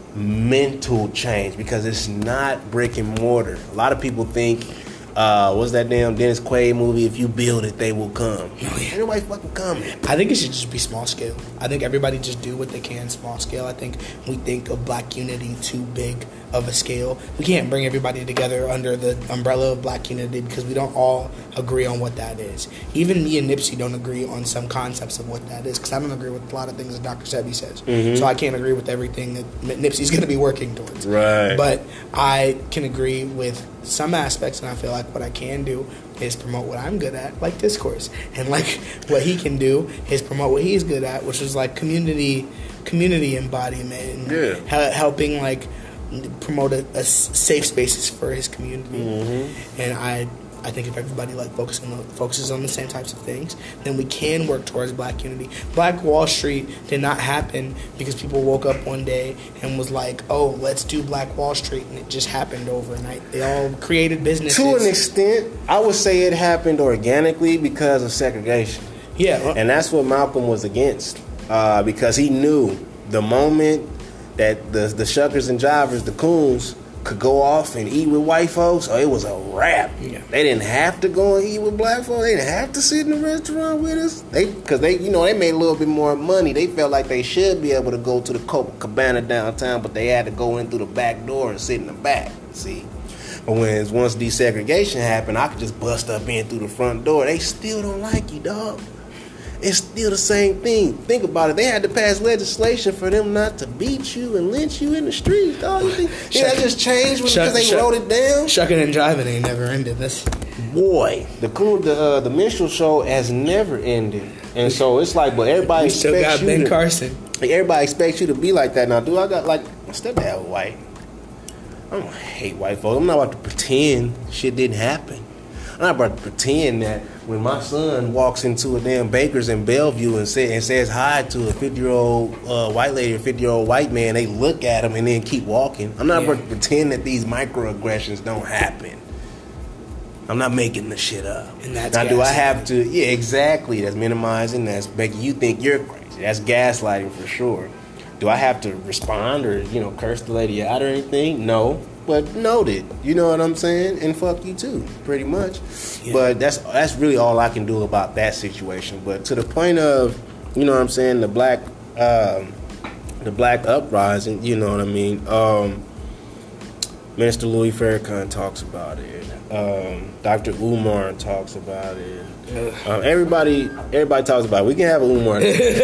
mental change, because it's not brick and mortar. A lot of people think, uh, what's that damn Dennis Quaid movie? If you build it, they will come. Oh, yeah. Ain't nobody fucking coming. I think it should just be small scale. I think everybody just do what they can small scale. I think we think of Black unity too big of a scale. We can't bring everybody together under the umbrella of Black unity because we don't all agree on what that is. Even me and Nipsey don't agree on some concepts of what that is, because I don't agree with a lot of things that Doctor Sebi says. Mm-hmm. So I can't agree with everything that Nipsey's going to be working towards. Right. But I can agree with some aspects, and I feel like what I can do is promote what I'm good at, like discourse, and like what he can do is promote what he's good at, which is like community community embodiment, and yeah. he- helping like promote a, a safe spaces for his community. Mm-hmm. And I I think if everybody like focuses on, focuses on the same types of things, then we can work towards Black unity. Black Wall Street did not happen because people woke up one day and was like, oh, let's do Black Wall Street, and it just happened overnight. They all created businesses. To an extent, I would say it happened organically because of segregation. Yeah. Well, and that's what Malcolm was against, uh, because he knew the moment that the the shuckers and jivers, the coons, could go off and eat with white folks, or it was a wrap. Yeah. They didn't have to go and eat with black folks. They didn't have to sit in the restaurant with us. They, because they, you know, they made a little bit more money. They felt like they should be able to go to the Copacabana downtown, but they had to go in through the back door and sit in the back. See, but when once desegregation happened, I could just bust up in through the front door. They still don't like you, dog. It's still the same thing. Think about it. They had to pass legislation for them not to beat you and lynch you in the streets. Dog, you think yeah, that just changed because shuck, they shuck, wrote it down? Shucking and driving ain't never ended. This boy, the cool, the uh, the minstrel show has never ended, and so it's like, but everybody we still expects got you Ben to, Carson. Like, everybody expects you to be like that now. Dude, I got like my stepdad was white. I don't hate white folks. I'm not about to pretend shit didn't happen. I'm not about to pretend that when my son walks into a damn Baker's in Bellevue and, say, and says hi to a fifty-year-old uh, white lady or fifty-year-old white man, they look at him and then keep walking. I'm not Yeah. about to pretend that these microaggressions don't happen. I'm not making the shit up. And that's now, do I gaslighting. have to? Yeah, exactly. That's minimizing. That's making you think you're crazy. That's gaslighting for sure. Do I have to respond or, you know, curse the lady out or anything? No. But noted, you know what I'm saying? And fuck you too, pretty much. Yeah. But that's that's really all I can do about that situation. But to the point of, you know what I'm saying, the black um, the black uprising, you know what I mean? Um, Minister Louis Farrakhan talks about it. Um, Doctor Umar talks about it. Um, everybody, everybody talks about it. We can have Umar.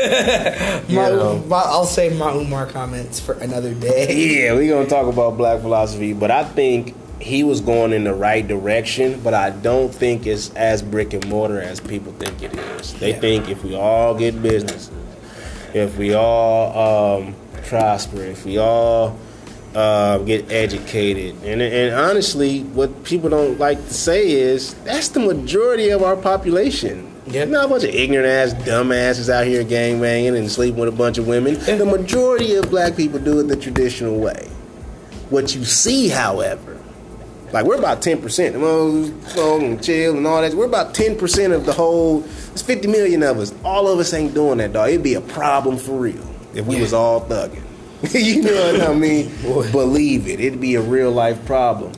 You My, know. my, I'll save my Umar comments for another day. Yeah, we're going to talk about black philosophy, but I think he was going in the right direction, but I don't think it's as brick and mortar as people think it is. They Yeah. think if we all get businesses, if we all um, prosper, if we all uh, get educated, and, and honestly, what people don't like to say is that's the majority of our population. Yeah. Not a bunch of ignorant ass, dumb asses out here gangbanging and sleeping with a bunch of women. The majority of black people do it the traditional way. What you see, however, like we're about ten percent. Smoke and chill and all that. We're about ten percent of the whole. There's fifty million of us. All of us ain't doing that, dog. It'd be a problem for real if we Yeah. was all thugging. You know what I mean? Boy. Believe it. It'd be a real life problem.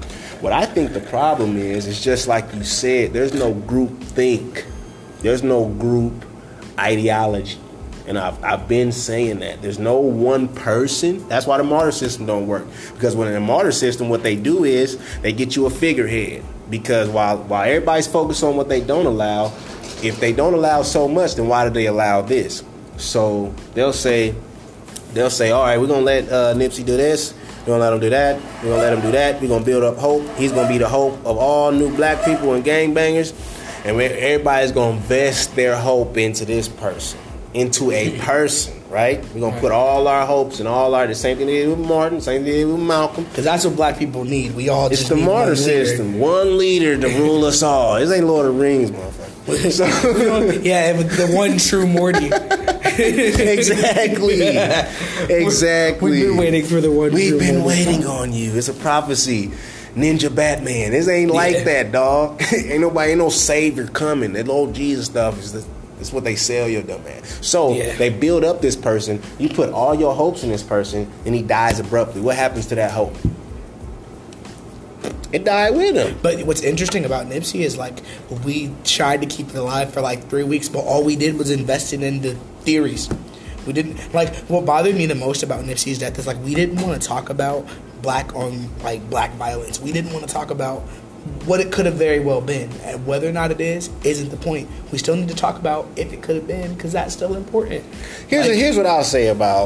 What I think the problem is, is just like you said, there's no group think. There's no group ideology. And I've, I've been saying that. There's no one person. That's why the martyr system don't work. Because when in the martyr system, what they do is they get you a figurehead. Because while while everybody's focused on what they don't allow, if they don't allow so much, then why do they allow this? So they'll say, they'll say, all right, we're going to let uh, Nipsey do this. We're going to let him do that. We're going to let him do that. We're going to build up hope. He's going to be the hope of all new black people and gangbangers. And everybody's going to vest their hope into this person. Into a person, right? We're going to put all our hopes and all our, the same thing they did with Martin, same thing they did with Malcolm. Because that's what black people need. We all just It's the need martyr one system. One leader to rule us all. This ain't Lord of the Rings, motherfucker. So, yeah, but the one true Morty. exactly. Exactly. We've been waiting for the one We've true been Morty. waiting on you. It's a prophecy. Ninja Batman. This ain't like Yeah. that, dog. ain't nobody, ain't no savior coming. That old Jesus stuff is the It's what they sell your dumb ass. So Yeah. they build up this person. You put all your hopes in this person, and he dies abruptly. What happens to that hope? It died with him. But what's interesting about Nipsey is like we tried to keep it alive for like three weeks, but all we did was invest it into theories. We didn't like what bothered me the most about Nipsey's death is like we didn't want to talk about black on like black violence. We didn't want to talk about what it could have very well been, and whether or not it is isn't the point. We still need to talk about if it could have been, because that's still important. Here's Like- here's what I'll say about.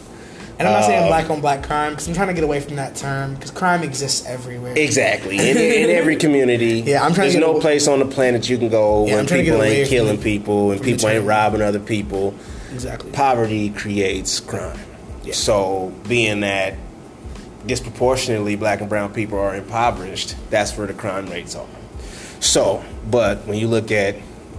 And I'm not saying Uh, black on black crime, because I'm trying to get away from that term, because crime exists everywhere. Exactly. In, in every community. Yeah, I'm trying There's to get no away- place on the planet you can go Yeah, I'm when trying to get people away ain't from killing the- people and from the people ain't term. robbing other people. Exactly. Poverty creates crime. Yeah. So being that disproportionately black and brown people are impoverished, that's where the crime rates are. So, but when you look at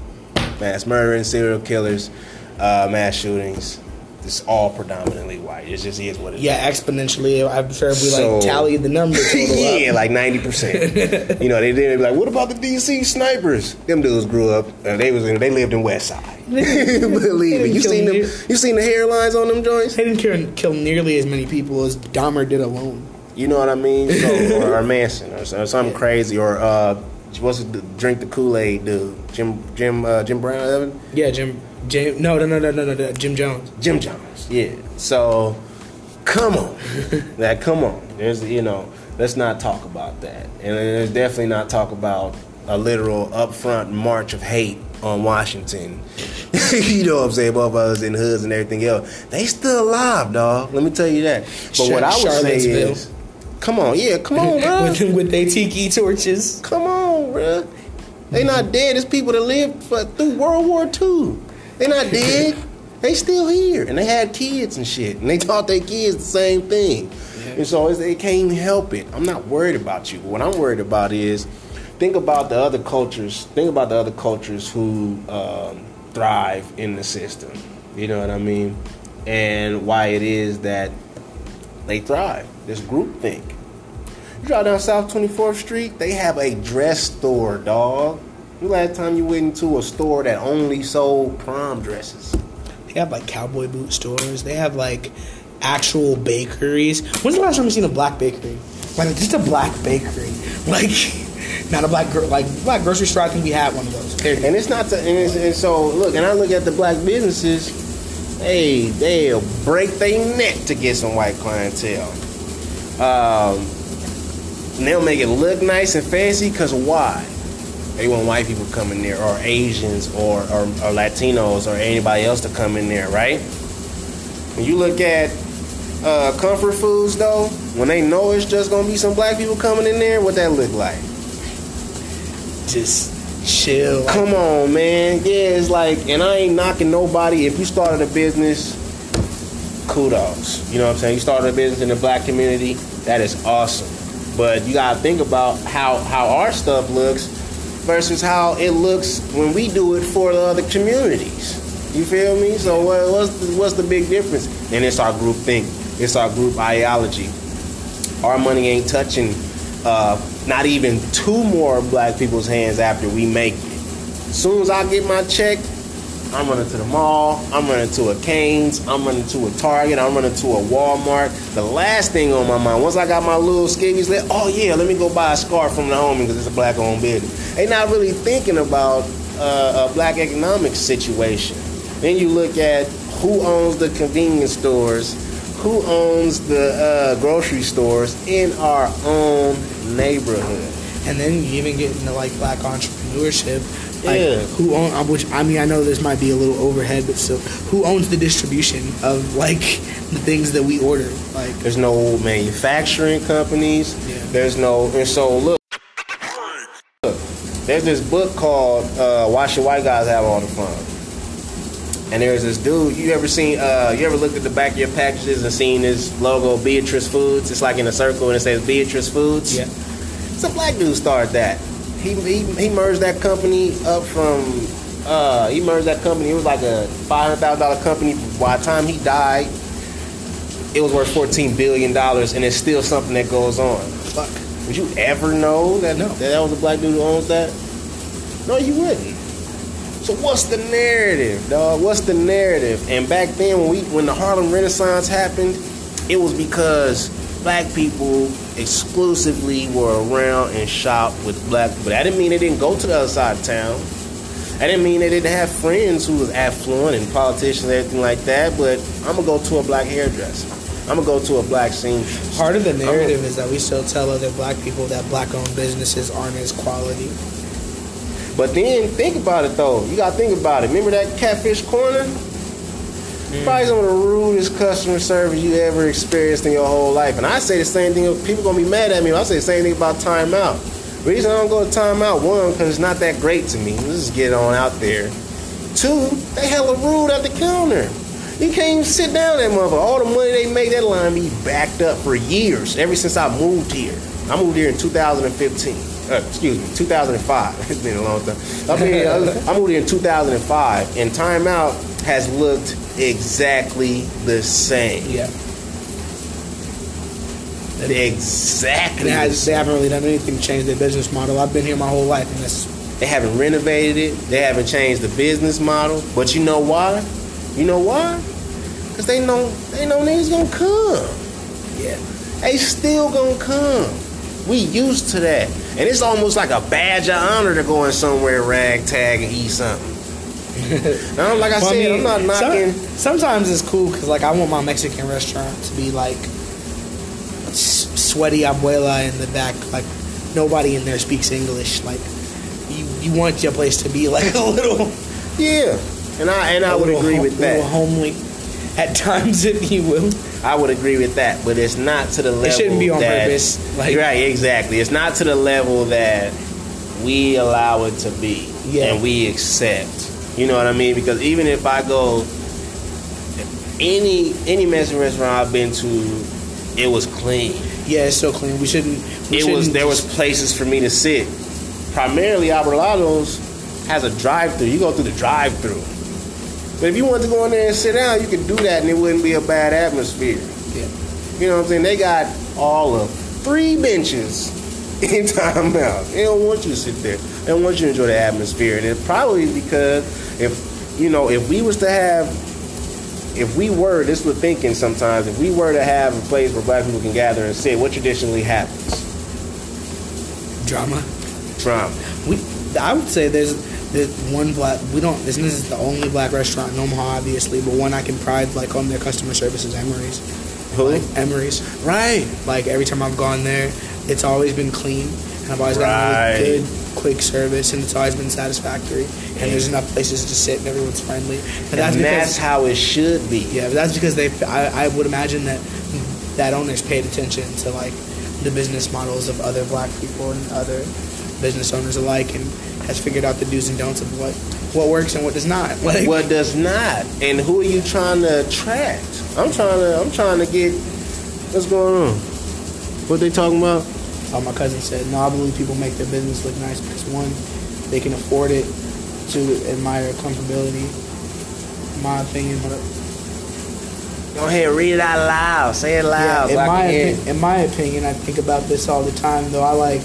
mass murder, serial killers, uh, mass shootings, it's all predominantly white. It just is what it is. Yeah, exponentially. I'm sure if we So- like tally the number total yeah, up. like ninety percent. You know, they did be like, what about the D C snipers? Them dudes grew up, uh, they was in, they lived in West Side. Believe me. You seen them, you seen the hairlines on them joints? They didn't kill, kill nearly as many people as Dahmer did alone. You know what I mean? So, or, or Manson or, so- or something Yeah. crazy, or uh, what's it, drink the Kool-Aid dude? Jim Jim uh, Jim Brown Evan? Yeah, Jim. Jim no, no, no, no, no, no, no, Jim Jones. Jim Jones. Yeah. So come on. Like, come on. There's, you know, let's not talk about that. And let's definitely not talk about a literal upfront march of hate on Washington. You know what I'm saying? Motherfuckers in hoods and everything else. They still alive, dog. Let me tell you that. But Char- what I would say Charlottesville. is, come on, yeah, come on, bro. with with they tiki torches. Come on, bro. They not dead. It's people that lived for, through World War Two. They not dead. They still here, and they had kids and shit, and they taught their kids the same thing. Yeah. And so it's, they can't even help it. I'm not worried about you. What I'm worried about is, think about the other cultures. Think about the other cultures who um, thrive in the system. You know what I mean? And why it is that they thrive. This groupthink. You drive down South twenty-fourth Street, they have a dress store, dog. The last time you went into a store that only sold prom dresses? They have like cowboy boot stores. They have like actual bakeries. When's the last time you seen a black bakery? Like just a black bakery. Like not a black gro- like black grocery store. I think we had one of those. There it is. And it's not. To, and, it's, and so look, and I look at the black businesses. Hey, they'll break their neck to get some white clientele. Um, and they'll make it look nice and fancy. Cause why? They want white people coming there, or Asians, or, or or Latinos, or anybody else to come in there, right? When you look at uh, comfort foods, though, when they know it's just gonna be some black people coming in there, what that look like? Just chill. Like, Come on, man. Yeah, it's like, and I ain't knocking nobody. If you started a business, kudos. You know what I'm saying? You started a business in the black community, that is awesome. But you gotta think about how, how our stuff looks versus how it looks when we do it for the other communities. You feel me? So what, what's the, what's the big difference? And it's our group think. It's our group ideology. Our money ain't touching uh, not even two more black people's hands after we make it. As soon as I get my check, I'm running to the mall, I'm running to a Cane's, I'm running to a Target, I'm running to a Walmart. The last thing on my mind, once I got my little skivvies, like, oh yeah, let me go buy a scarf from the homie because it's a black-owned business. They not really thinking about uh, a black economic situation. Then you look at who owns the convenience stores, who owns the uh, grocery stores in our own neighborhood. And then you even get into like black entrepreneurship. Like, yeah. Who own? Which I mean, I know this might be a little overhead, but still, who owns the distribution of like the things that we order? Like, there's no manufacturing companies. Yeah. There's no. And so look, look there's this book called uh, "Why Should White Guys Have All the Fun?" And there's this dude. You ever seen? Uh, you ever looked at the back of your packages and seen this logo, Beatrice Foods? It's like in a circle and it says Beatrice Foods. Yeah. It's a black dude started that. He, he he merged that company up from, uh, he merged that company, it was like a five hundred thousand dollars company. By the time he died, it was worth fourteen billion dollars, and it's still something that goes on. Fuck. Would you ever know that, no. that that was a black dude who owns that? No, you wouldn't. So what's the narrative, dog? What's the narrative? And back then, when we when the Harlem Renaissance happened, it was because black people exclusively were around and shopped with black people. That didn't mean they didn't go to the other side of town. That didn't mean they didn't have friends who was affluent and politicians and everything like that. But I'm gonna go to a black hairdresser. I'm gonna go to a black seamstress. Part of the narrative is that we still tell other black people that black-owned businesses aren't as quality. But then think about it though. You gotta think about it. Remember that Catfish Corner? Mm. Probably some of the rudest customer service you ever experienced in your whole life. And I say the same thing. People gonna be mad at me. I say the same thing about Time Out. The reason I don't go to Time Out, one, because it's not that great to me. Let's just get it on out there. Two, they hella rude at the counter. You can't even sit down that motherfucker. All the money they make, that line be backed up for years. Ever since I moved here. I moved here in two thousand fifteen. Uh, excuse me, two thousand five. It's been a long time. I, mean, I moved here in two thousand five, and Time Out has looked exactly the same. Yeah. Exactly. They, has, they haven't really done anything to change their business model. I've been here my whole life, and that's. They haven't renovated it. They haven't changed the business model. But you know why? You know why? Because they know they know niggas gonna come. Yeah. They still gonna come. We used to that. And it's almost like a badge of honor to go in somewhere ragtag and eat something. Now, like I well, said, I mean, I'm not knocking. Some, sometimes it's cool because, like, I want my Mexican restaurant to be like sweaty abuela in the back. Like, nobody in there speaks English. Like, you, you want your place to be like a little. Yeah, and I and I would agree home, with that. A little homely, at times, if you will. I would agree with that, but it's not to the level. It shouldn't be on that, purpose. Like, right, exactly. It's not to the level that we allow it to be, yeah. and we accept. You know what I mean? Because even if I go any any Mexican restaurant I've been to, it was clean. Yeah, it's so clean. We shouldn't. We it shouldn't was there was places for me to sit. Primarily, Aberlados has a drive-through. You go through the drive-through. But if you wanted to go in there and sit down, you could do that, and it wouldn't be a bad atmosphere. Yeah. You know what I'm saying? They got all of three benches in Time Out. They don't want you to sit there. They don't want you to enjoy the atmosphere. And it's probably because if, you know, if we was to have, if we were, this was thinking sometimes, if we were to have a place where black people can gather and sit, what traditionally happens? Drama. Drama. We, I would say there's... There's one black, we don't, this is the only black restaurant in Omaha, obviously, but one I can pride, like, on their customer service is Emery's. Who? Like, Emery's. Right. Like, every time I've gone there, it's always been clean, and I've always right. gotten really good, quick service, and it's always been satisfactory, and there's enough places to sit, and everyone's friendly. And, and that's, because, that's how it should be. Yeah, but that's because they, I, I would imagine that that owners paid attention to, like, the business models of other black people and other business owners alike, and has figured out the do's and don'ts of what, what works and what does not. Like, what does not, and who are you trying to attract? I'm trying to, I'm trying to get. What's going on? What they talking about? Uh, my cousin said, no, I believe people make their business look nice because one, they can afford it. Two, admire comfortability. In my opinion, but go ahead, read it out loud. Say it loud. Yeah, in, so my opi- in my opinion, I think about this all the time. Though I like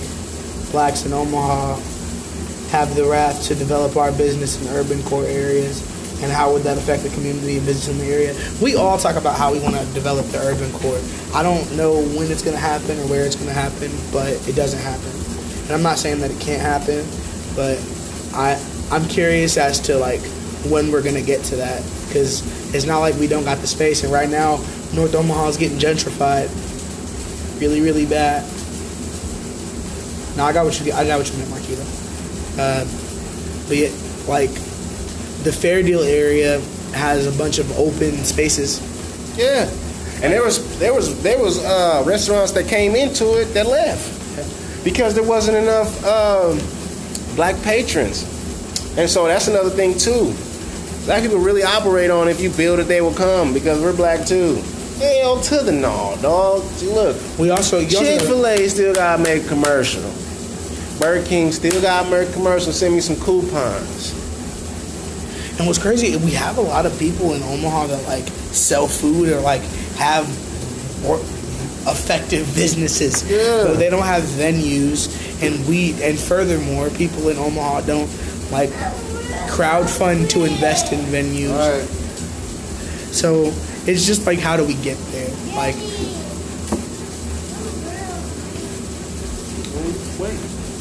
blacks in Omaha have the wrath to develop our business in urban core areas and how would that affect the community and business in the area. We all talk about how we want to develop the urban core. I don't know when it's going to happen or where it's going to happen, but it doesn't happen. And I'm not saying that it can't happen, but I, I'm curious as to like when we're going to get to that, because it's not like we don't got the space. And right now, North Omaha is getting gentrified really, really bad. No, I got what you I got what you meant, Marquita. Uh, but yeah, like the Fair Deal area has a bunch of open spaces. Yeah, and there was there was there was uh, restaurants that came into it that left because there wasn't enough um, black patrons, and so that's another thing too. Black people really operate on if you build it, they will come because we're black too. Hell to the no, dog. Look, we also Chick-fil-A still gotta make a commercial. Burger King still gotta make a commercial. Send me some coupons. And what's crazy, we have a lot of people in Omaha that like sell food or like have more effective businesses. Yeah. But they don't have venues, and we and furthermore, people in Omaha don't like crowdfund to invest in venues. All right. So it's just like, how do we get there? Like, wait,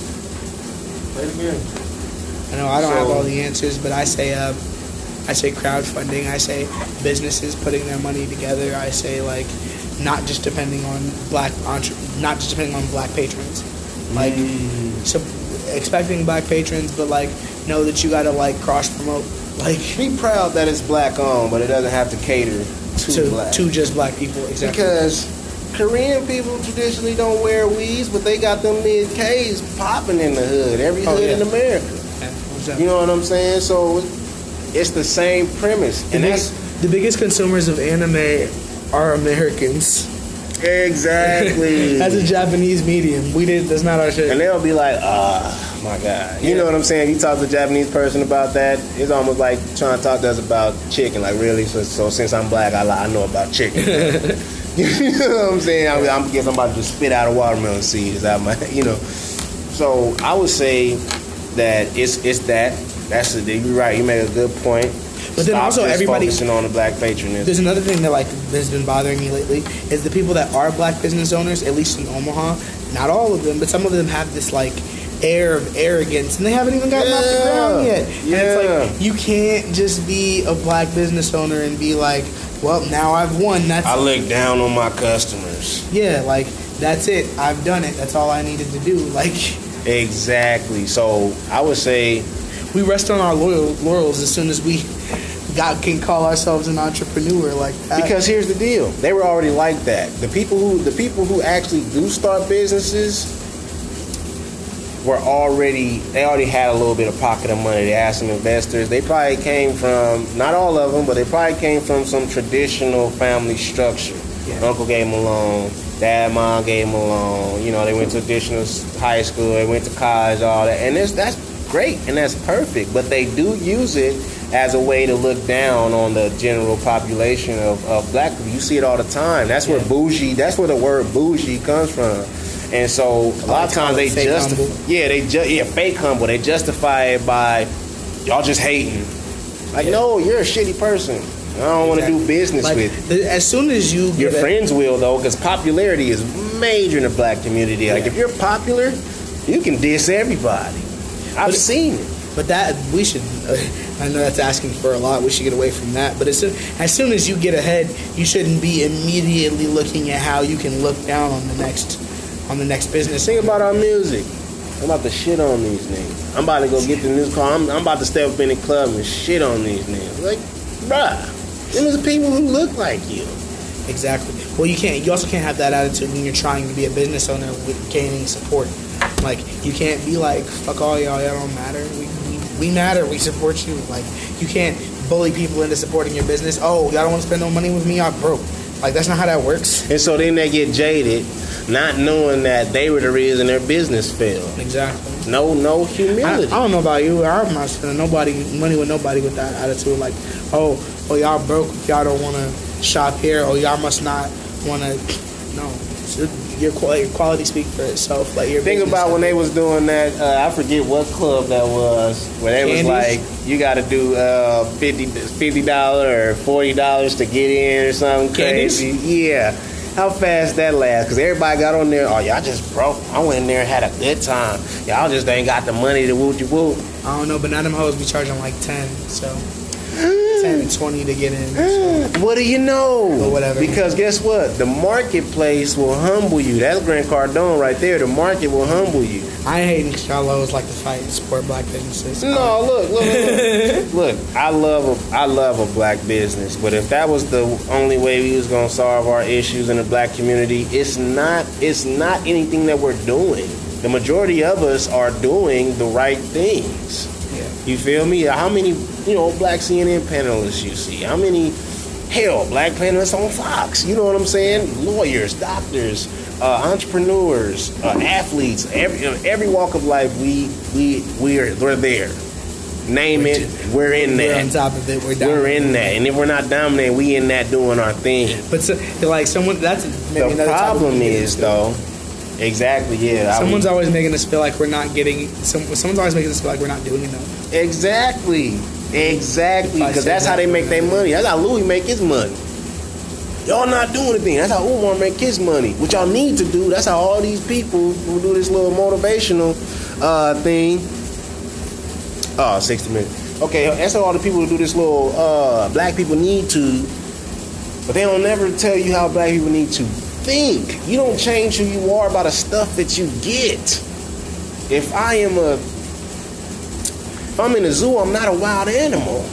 wait again. I know I don't So, have all the answers, but I say, uh, I say crowdfunding. I say businesses putting their money together. I say like, not just depending on black entre- not just depending on black patrons. Like, mm. so expecting black patrons, but like know that you gotta like cross promote. Like, be proud that it's black owned, but it doesn't have to cater to, to, black. to just black people. Exactly. Because Korean people traditionally don't wear weaves, but they got them mid-Ks popping in the hood. Every Oh, hood yeah. in America. Yeah, exactly. You know what I'm saying? So it's the same premise. The And biggest, that's the biggest consumers of anime are Americans. exactly. As a Japanese medium, we did. That's not our shit. And they'll be like, ah, my God. You Yeah. know what I'm saying? You talk to a Japanese person about that, it's almost like trying to talk to us about chicken. Like, really? So, so since I'm black, I, I know about chicken. You know what I'm saying? I, I guess I'm about to just spit out a watermelon seeds out my, you know. So I would say that it's it's that. That's it. You're right. You made a good point. But then Stop also just everybody- focusing on the black patronism. There's another thing that like has been bothering me lately is the people that are black business owners, at least in Omaha. Not all of them, but some of them have this like air of arrogance, and they haven't even gotten off the Yeah. ground yet. Yeah. And it's like, you can't just be a black business owner and be like, well, now I've won. That's I look down on my customers. yeah, like that's it. I've done it. That's all I needed to do. Like, Exactly. So I would say, we rest on our loyal laurels as soon as we got can call ourselves an entrepreneur. Like that. because here's the deal: they were already like that. The people who the people who actually do start businesses were already they already had a little bit of pocket of money. They had some investors. They probably came from, not all of them, but they probably came from some traditional family structure. Yeah. Uncle gave them a loan. Dad, mom gave them a loan. You know, they went to traditional high school. They went to college. All that, and it's, that's great and that's perfect. But they do use it as a way to look down on the general population of, of black people. You see it all the time. That's where Yeah. bougie. That's where the word bougie comes from. And so a lot of times they Fake justify, humble. yeah, they ju- yeah, fake humble. They justify it by y'all just hating. Like, Yeah. no, you're a shitty person. I don't want to do business like, with. the, as soon as you Your get a- friends will though, because popularity is major in the black community. Like, Yeah. if you're popular, you can diss everybody. I've But- seen it. But that we should. Uh, I know that's asking for a lot. We should get away from that. But as soon, as soon as you get ahead, you shouldn't be immediately looking at how you can look down on the next, on the next business. Think about our music. I'm about to shit on these niggas. I'm about to go get the new car. I'm, I'm about to step up in the club and shit on these niggas. Like, bruh, them is the people who look like you. Exactly. Well, you can't. You also can't have that attitude when you're trying to be a business owner with gaining support. Like, you can't be like, fuck all y'all. Y'all don't matter. We, we, we matter. We support you. Like, you can't bully people into supporting your business. Oh, y'all don't want to spend no money with me? I'm broke. Like, that's not how that works. And so then they get jaded, not knowing that they were the reason their business failed. Exactly. No, no I, humility. I don't know about you. I'm not spending nobody money with nobody with that attitude. Like, oh, oh, y'all broke. Y'all don't want to shop here. Oh, y'all must not want to. No, so your quality, your quality speak for itself. Like your Think business about when stuff. they was doing that. Uh, I forget what club that was, where they Candies? was like, you got to do uh, fifty dollars or forty dollars to get in or something Candies? crazy. Yeah. How fast that last? Because everybody got on there. Oh, y'all just broke. I went in there and had a good time. Y'all just ain't got the money to whoop you whoop. I don't know, but none of them hoes be charging like ten, so ten, twenty to get in. So. What do you know? But whatever. Because guess what? The marketplace will humble you. That's Grant Cardone right there. The market will humble you. I ain't hating because y'all always like to fight and support black businesses. No, look, look, look, look. Look, I love a, I love a black business, but if that was the only way we was gonna solve our issues in the black community, it's not. It's not anything that we're doing. The majority of us are doing the right things. Yeah. You feel me? How many, you know, black C N N panelists you see? How many, hell, black panelists on Fox? You know what I'm saying? Lawyers, doctors, uh, entrepreneurs, uh, athletes, every every walk of life. We we we're we're there. Name it, we're in We're on that. top of it. We're down. We're in that, and if we're not dominating, we in that doing our thing. But so, like someone, that's maybe The another topic we problem can get is into. though, exactly, yeah. I Someone's would- always making us feel like we're not getting. Some, someone's always making us feel like we're not doing enough. Exactly. Exactly. If I Because say that's how that, they make their then- money. That's how Louis make his money. Y'all not doing anything. That's how Umar make his money. What y'all need to do, that's how all these people who do this little motivational uh, thing. Oh, sixty minutes. Okay, that's how all the people who do this little uh, black people need to, but they don't never tell you how black people need to think. You don't change who you are by the stuff that you get. If I am a If I'm in a zoo, I'm not a wild animal.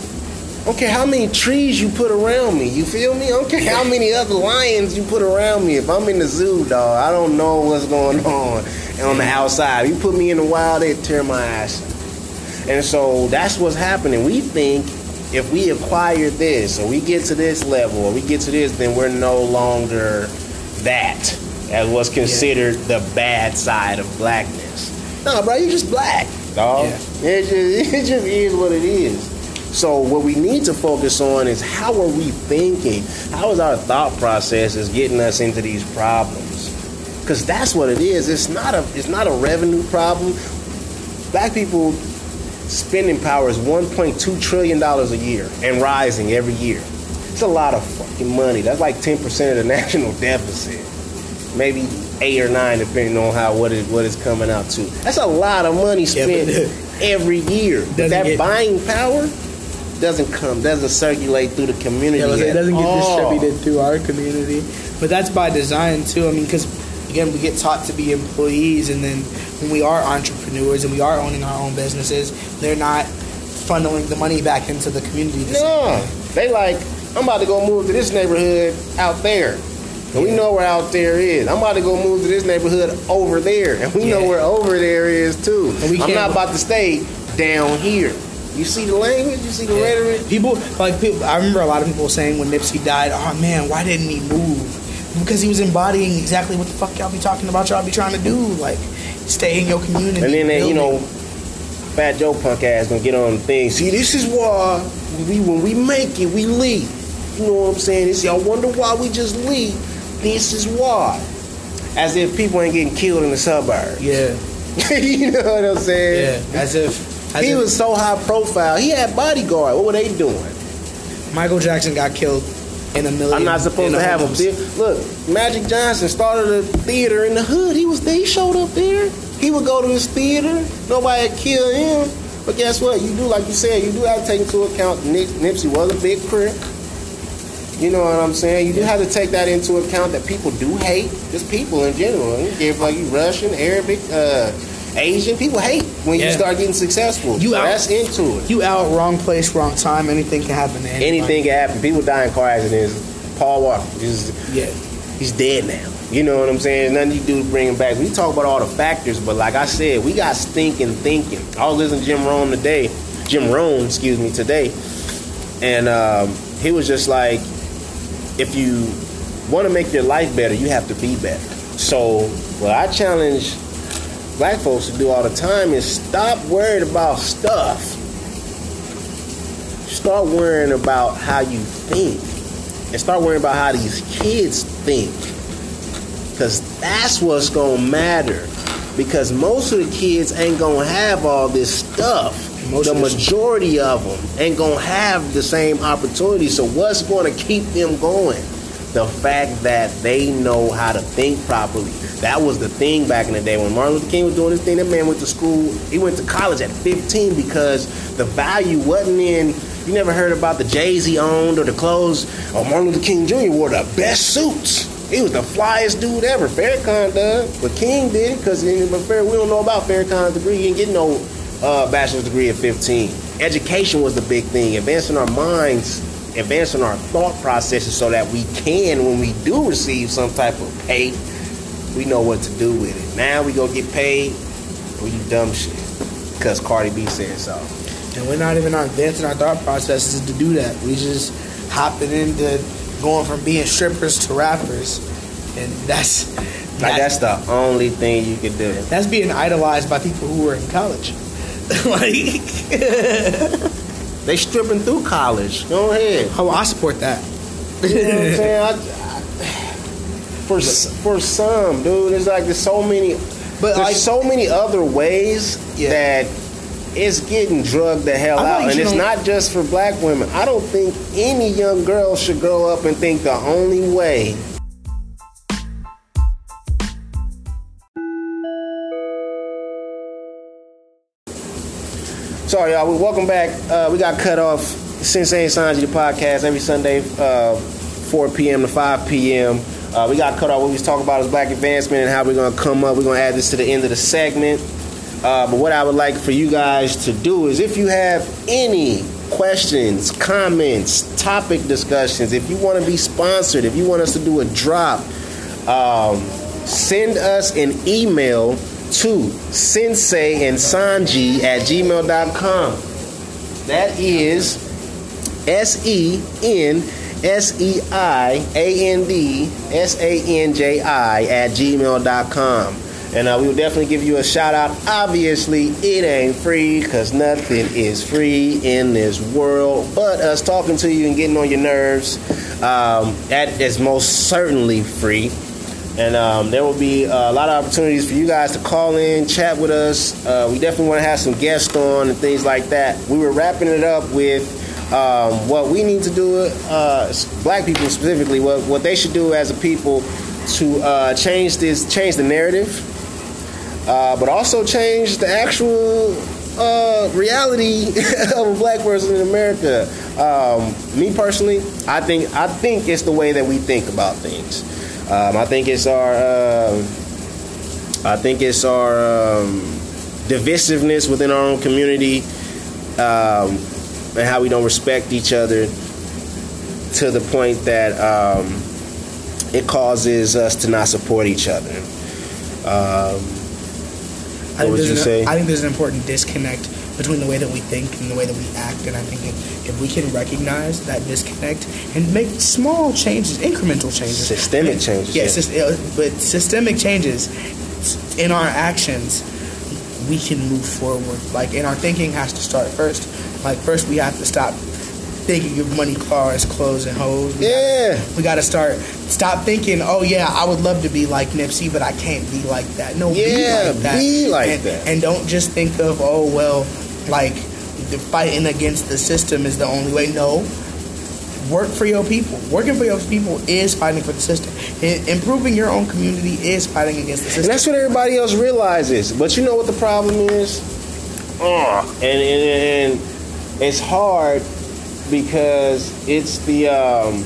I don't care how many trees you put around me. You feel me? I don't care how many other lions you put around me. If I'm in the zoo, dog, I don't know what's going on on the outside. You put me in the wild, they tear my ass. And so that's what's happening. We think if we acquire this, or we get to this level, or we get to this, then we're no longer that, as what's considered the bad side of blackness. No, bro, you just black, dog. Yeah. It just, it just is what it is. So what we need to focus on is how are we thinking? How is our thought process is getting us into these problems? Because that's what it is. It's not a it's not a revenue problem. Black people spending power is one point two trillion dollars a year and rising every year. It's a lot of fucking money. That's like ten percent of the national deficit. Maybe eight or nine, depending on how what it what it's coming out to. That's a lot of money Yeah, spent but- every year. But Doesn't that get- buying power doesn't come, doesn't circulate through the community. Yeah, it at doesn't get all. distributed through our community, but that's by design too. I mean, because again, we get taught to be employees, and then when we are entrepreneurs and we are owning our own businesses, they're not funneling the money back into the community. the same No, way. they like, I'm about to go move to this neighborhood out there. And we know where out there is. I'm about to go move to this neighborhood over there. And we know Yeah. where over there is too. And we I'm can't- not about to stay down here. You see the language? You see the rhetoric? People like people. I remember a lot of people saying when Nipsey died, "Oh man, why didn't he move?" Because he was embodying exactly what the fuck y'all be talking about. Y'all be trying to do, like stay in your community. And then they, you building. know, Fat Joe punk ass gonna get on the thing. See, this is why we when we make it, we leave. You know what I'm saying? It's y'all wonder why we just leave. This is why. As if people ain't getting killed in the suburbs. yeah, You know what I'm saying? yeah, as if as He if was so high profile. He had bodyguard. What were they doing? Michael Jackson got killed in a million. I'm not supposed in to have a homes. big look. Magic Johnson started a theater in the hood. He was there. He showed up there. He would go to his theater. Nobody had killed him. But guess what? You do, like you said, you do have to take into account Nip, Nipsey was a big prick. You know what I'm saying? You do have to take that into account that people do hate. Just people in general. You give like you Russian, Arabic, uh, Asian. People hate when Yeah. you start getting successful. You So out- that's into it. You out wrong place, wrong time. Anything can happen to anybody. Anything can happen. People die in car accidents. Paul Walker, he's, Yeah. he's dead now. You know what I'm saying? Nothing you do to bring him back. We talk about all the factors, but like I said, we got stinking thinking. I was listening to Jim Rohn today, Jim Rohn, excuse me, today, and um, he was just like, if you want to make your life better, you have to be better. So what I challenge black folks to do all the time is stop worried about stuff. Start worrying about how you think. And start worrying about how these kids think. Because That's what's gonna matter, because most of the kids ain't gonna have all this stuff. Most the majority of them ain't gonna have the same opportunity. So what's gonna keep them going? The fact that they know how to think properly. That was the thing back in the day when Martin Luther King was doing this thing. That man went to school. He went to college at fifteen because the value wasn't in. You never heard about the J's he owned or the clothes. Oh, Martin Luther King Junior wore the best suits. He was the flyest dude ever. Farrakhan does, but King did it because we don't know about Farrakhan's degree. He didn't get no uh, bachelor's degree at fifteen. Education was the big thing. Advancing our minds, advancing our thought processes so that we can, when we do receive some type of pay, we know what to do with it. Now we go get paid for you dumb shit because Cardi B said so. And we're not even advancing our thought processes to do that. We just hopping into going from being strippers to rappers, and that's like that, that's the only thing you can do. That's being idolized by people who were in college. Like they stripping through college. Go ahead. Oh, I support that. You know what I'm saying? I, I, for for some, dude, it's like there's so many, but there's like, so many other ways yeah. that it's getting drugged the hell out, and it's not just for black women. I don't think any young girl should grow up and think the only way. Sorry, y'all. We welcome back. Uh, we got cut off. Sensei and Sanji, the podcast, every Sunday, uh, four p.m. to five p.m. Uh, we got cut off. What we was talking about is black advancement and how we're gonna come up. We're gonna add this to the end of the segment. Uh, but what I would like for you guys to do is, if you have any questions, comments, topic discussions, if you want to be sponsored, if you want us to do a drop, um, send us an email to sensei and sanji at gmail dot com. That is S E N S E I A N D S A N J I at gmail dot com. And uh, we will definitely give you a shout out. Obviously, it ain't free because nothing is free in this world. But us talking to you and getting on your nerves, um, that is most certainly free. And um, there will be a lot of opportunities for you guys to call in, chat with us. Uh, we definitely want to have some guests on and things like that. We were wrapping it up with um, what we need to do, uh, black people specifically, what, what they should do as a people to uh, change this, change the narrative. Uh, but also change the actual uh, reality of a black person in America. Um, me personally, I think I think it's the way that we think about things. Um, I think it's our uh, I think it's our um, divisiveness within our own community, um, and how we don't respect each other to the point that um, it causes us to not support each other. Um, What would you say? I think there's an important disconnect between the way that we think and the way that we act, and I think if, if we can recognize that disconnect and make small changes, incremental changes, systemic changes, yes, yeah, but systemic changes in our actions, we can move forward. Like, and our thinking has to start first. Like, first we have to stop thinking of money, cars, clothes, and hoes. We yeah. Gotta, we got to start, stop thinking, oh, yeah, I would love to be like Nipsey, but I can't be like that. No, yeah, be like that. Be like and, that. And don't just think of, oh, well, like, the fighting against the system is the only way. No. Work for your people. Working for your people is fighting for the system. I- improving your own community is fighting against the system. And that's what everybody else realizes. But you know what the problem is? Oh, and, and, and it's hard because it's the, um,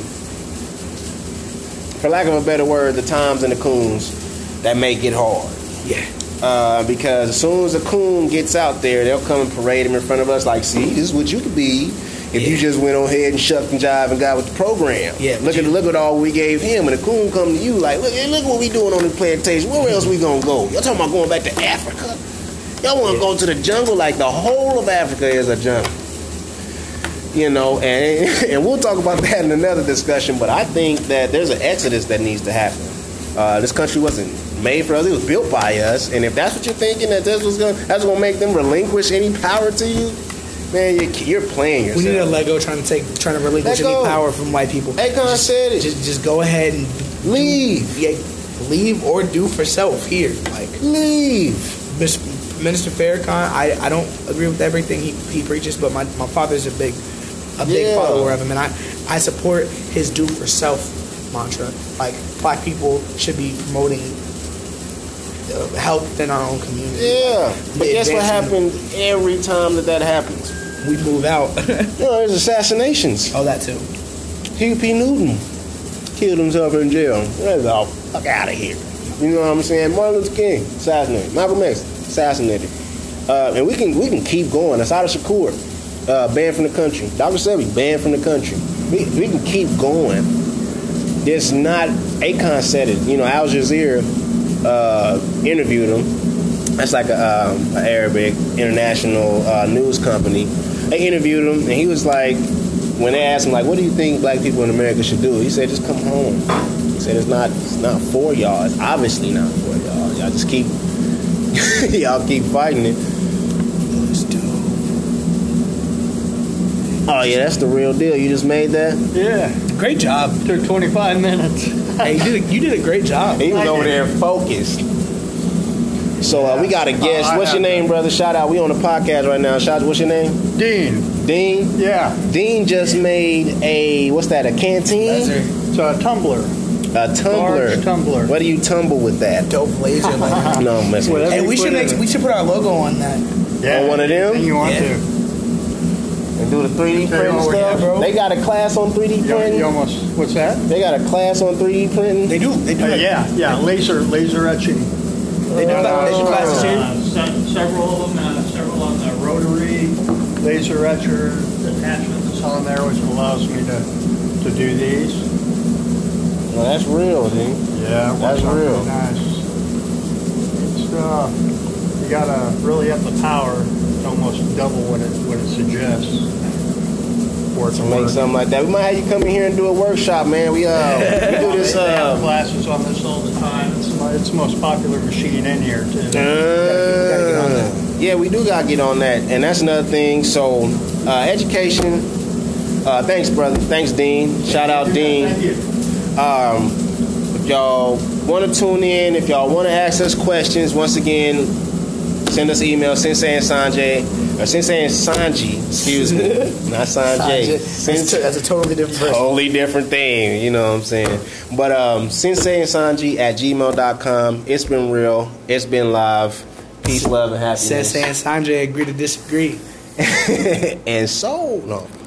for lack of a better word, the Toms and the Coons that make it hard. Yeah. Uh, because as soon as a coon gets out there, they'll come and parade him in front of us like, see, this is what you could be if yeah. you just went on ahead and shucked and jive and got with the program. Yeah, look at you, look at all we gave him, and the coon come to you like, look, look what we doing on the plantation. Where else we gonna go? Y'all talking about going back to Africa? Y'all want to yeah. go to the jungle? Like the whole of Africa is a jungle. You know, and and we'll talk about that in another discussion, but I think that there's an exodus that needs to happen. Uh, this country wasn't made for us, it was built by us, and if that's what you're thinking, that this was gonna, that's going to make them relinquish any power to you, man, you're, you're playing yourself. We need a Lego trying to take, trying to relinquish any power from white people. Akon said it. Just, just go ahead and leave. Yeah, leave or do for self here. Like leave. Minister Farrakhan, I, I don't agree with everything he, he preaches, but my, my father's a big a big Yeah. follower of him, and I, I support his do for self mantra. Like black people should be promoting uh, health in our own community. Yeah, but Yeah, guess what advancing happened every time that that happens? We move out. You know, there's assassinations. Oh, that too. Huey P. Newton killed himself in jail. Get the fuck out of here. You know what I'm saying? Martin Luther King assassinated. Malcolm X assassinated. Uh, and we can we can keep going. Asada Shakur uh, banned from the country. Doctor Sebi banned from the country. We we can keep going. There's not. Akon said it. You know, Al Jazeera uh, interviewed him. That's like a, um, a Arabic international uh, news company. They interviewed him, and he was like, when they asked him, like, what do you think black people in America should do? He said, just come home. He said, it's not, it's not for y'all. It's obviously not for y'all. Y'all just keep, y'all keep fighting it. Oh yeah, that's the real deal. You just made that. Yeah. Great job. Took twenty-five minutes. Hey, you did a, you did a great job. He was I over did. there focused. So uh, we got a guest. Oh, I What's your have name, that. brother? Shout out. We on the podcast right now. Shout. What's your name? Dean. Dean. Yeah. Dean just made a what's that? A canteen? It's a tumbler. A tumbler. Large tumbler. What do you tumble with that? Dope laser light. No, I'm messing with Whatever. you. Hey, we Put should it make in. we should put our logo on that. On one of them? Anything you want Yeah. to. And do the three D Tell you printing what we stuff. have, bro. They got a class on three D You, printing. you almost. What's that? They got a class on three D printing. They do. They do. Uh, like- yeah, yeah. Laser, laser etching. They do. cla- They do classes here. Uh, se- several of them, uh, several on the rotary Laser etcher attachments. on there, which allows me to to do these. Well, that's real, dude. Yeah, it That's works out real. really nice. It's uh, you gotta really up the power to almost double what it what it suggests for it to To make work. something like that. We might have you come in here and do a workshop, man. We uh we do this They have uh classes on this all the time. It's, my, it's the most popular machine in here too. gotta get on that. Uh, yeah, we do gotta get on that, and that's another thing. So, uh, education. Uh, thanks, brother. Thanks, Dean. Shout out, Dean. Thank you. Um, if y'all want to tune in, if y'all want to ask us questions, once again, send us an email, Sensei and Sanjay, or Sensei and Sanji, excuse me, not Sanjay. That's, Sensei- t- that's a totally different person. Totally different thing, you know what I'm saying? But um, Sensei and Sanji at gmail dot com. It's been real. It's been live. Peace, love, and happiness. Sensei and Sanjay agree to disagree. And so, no.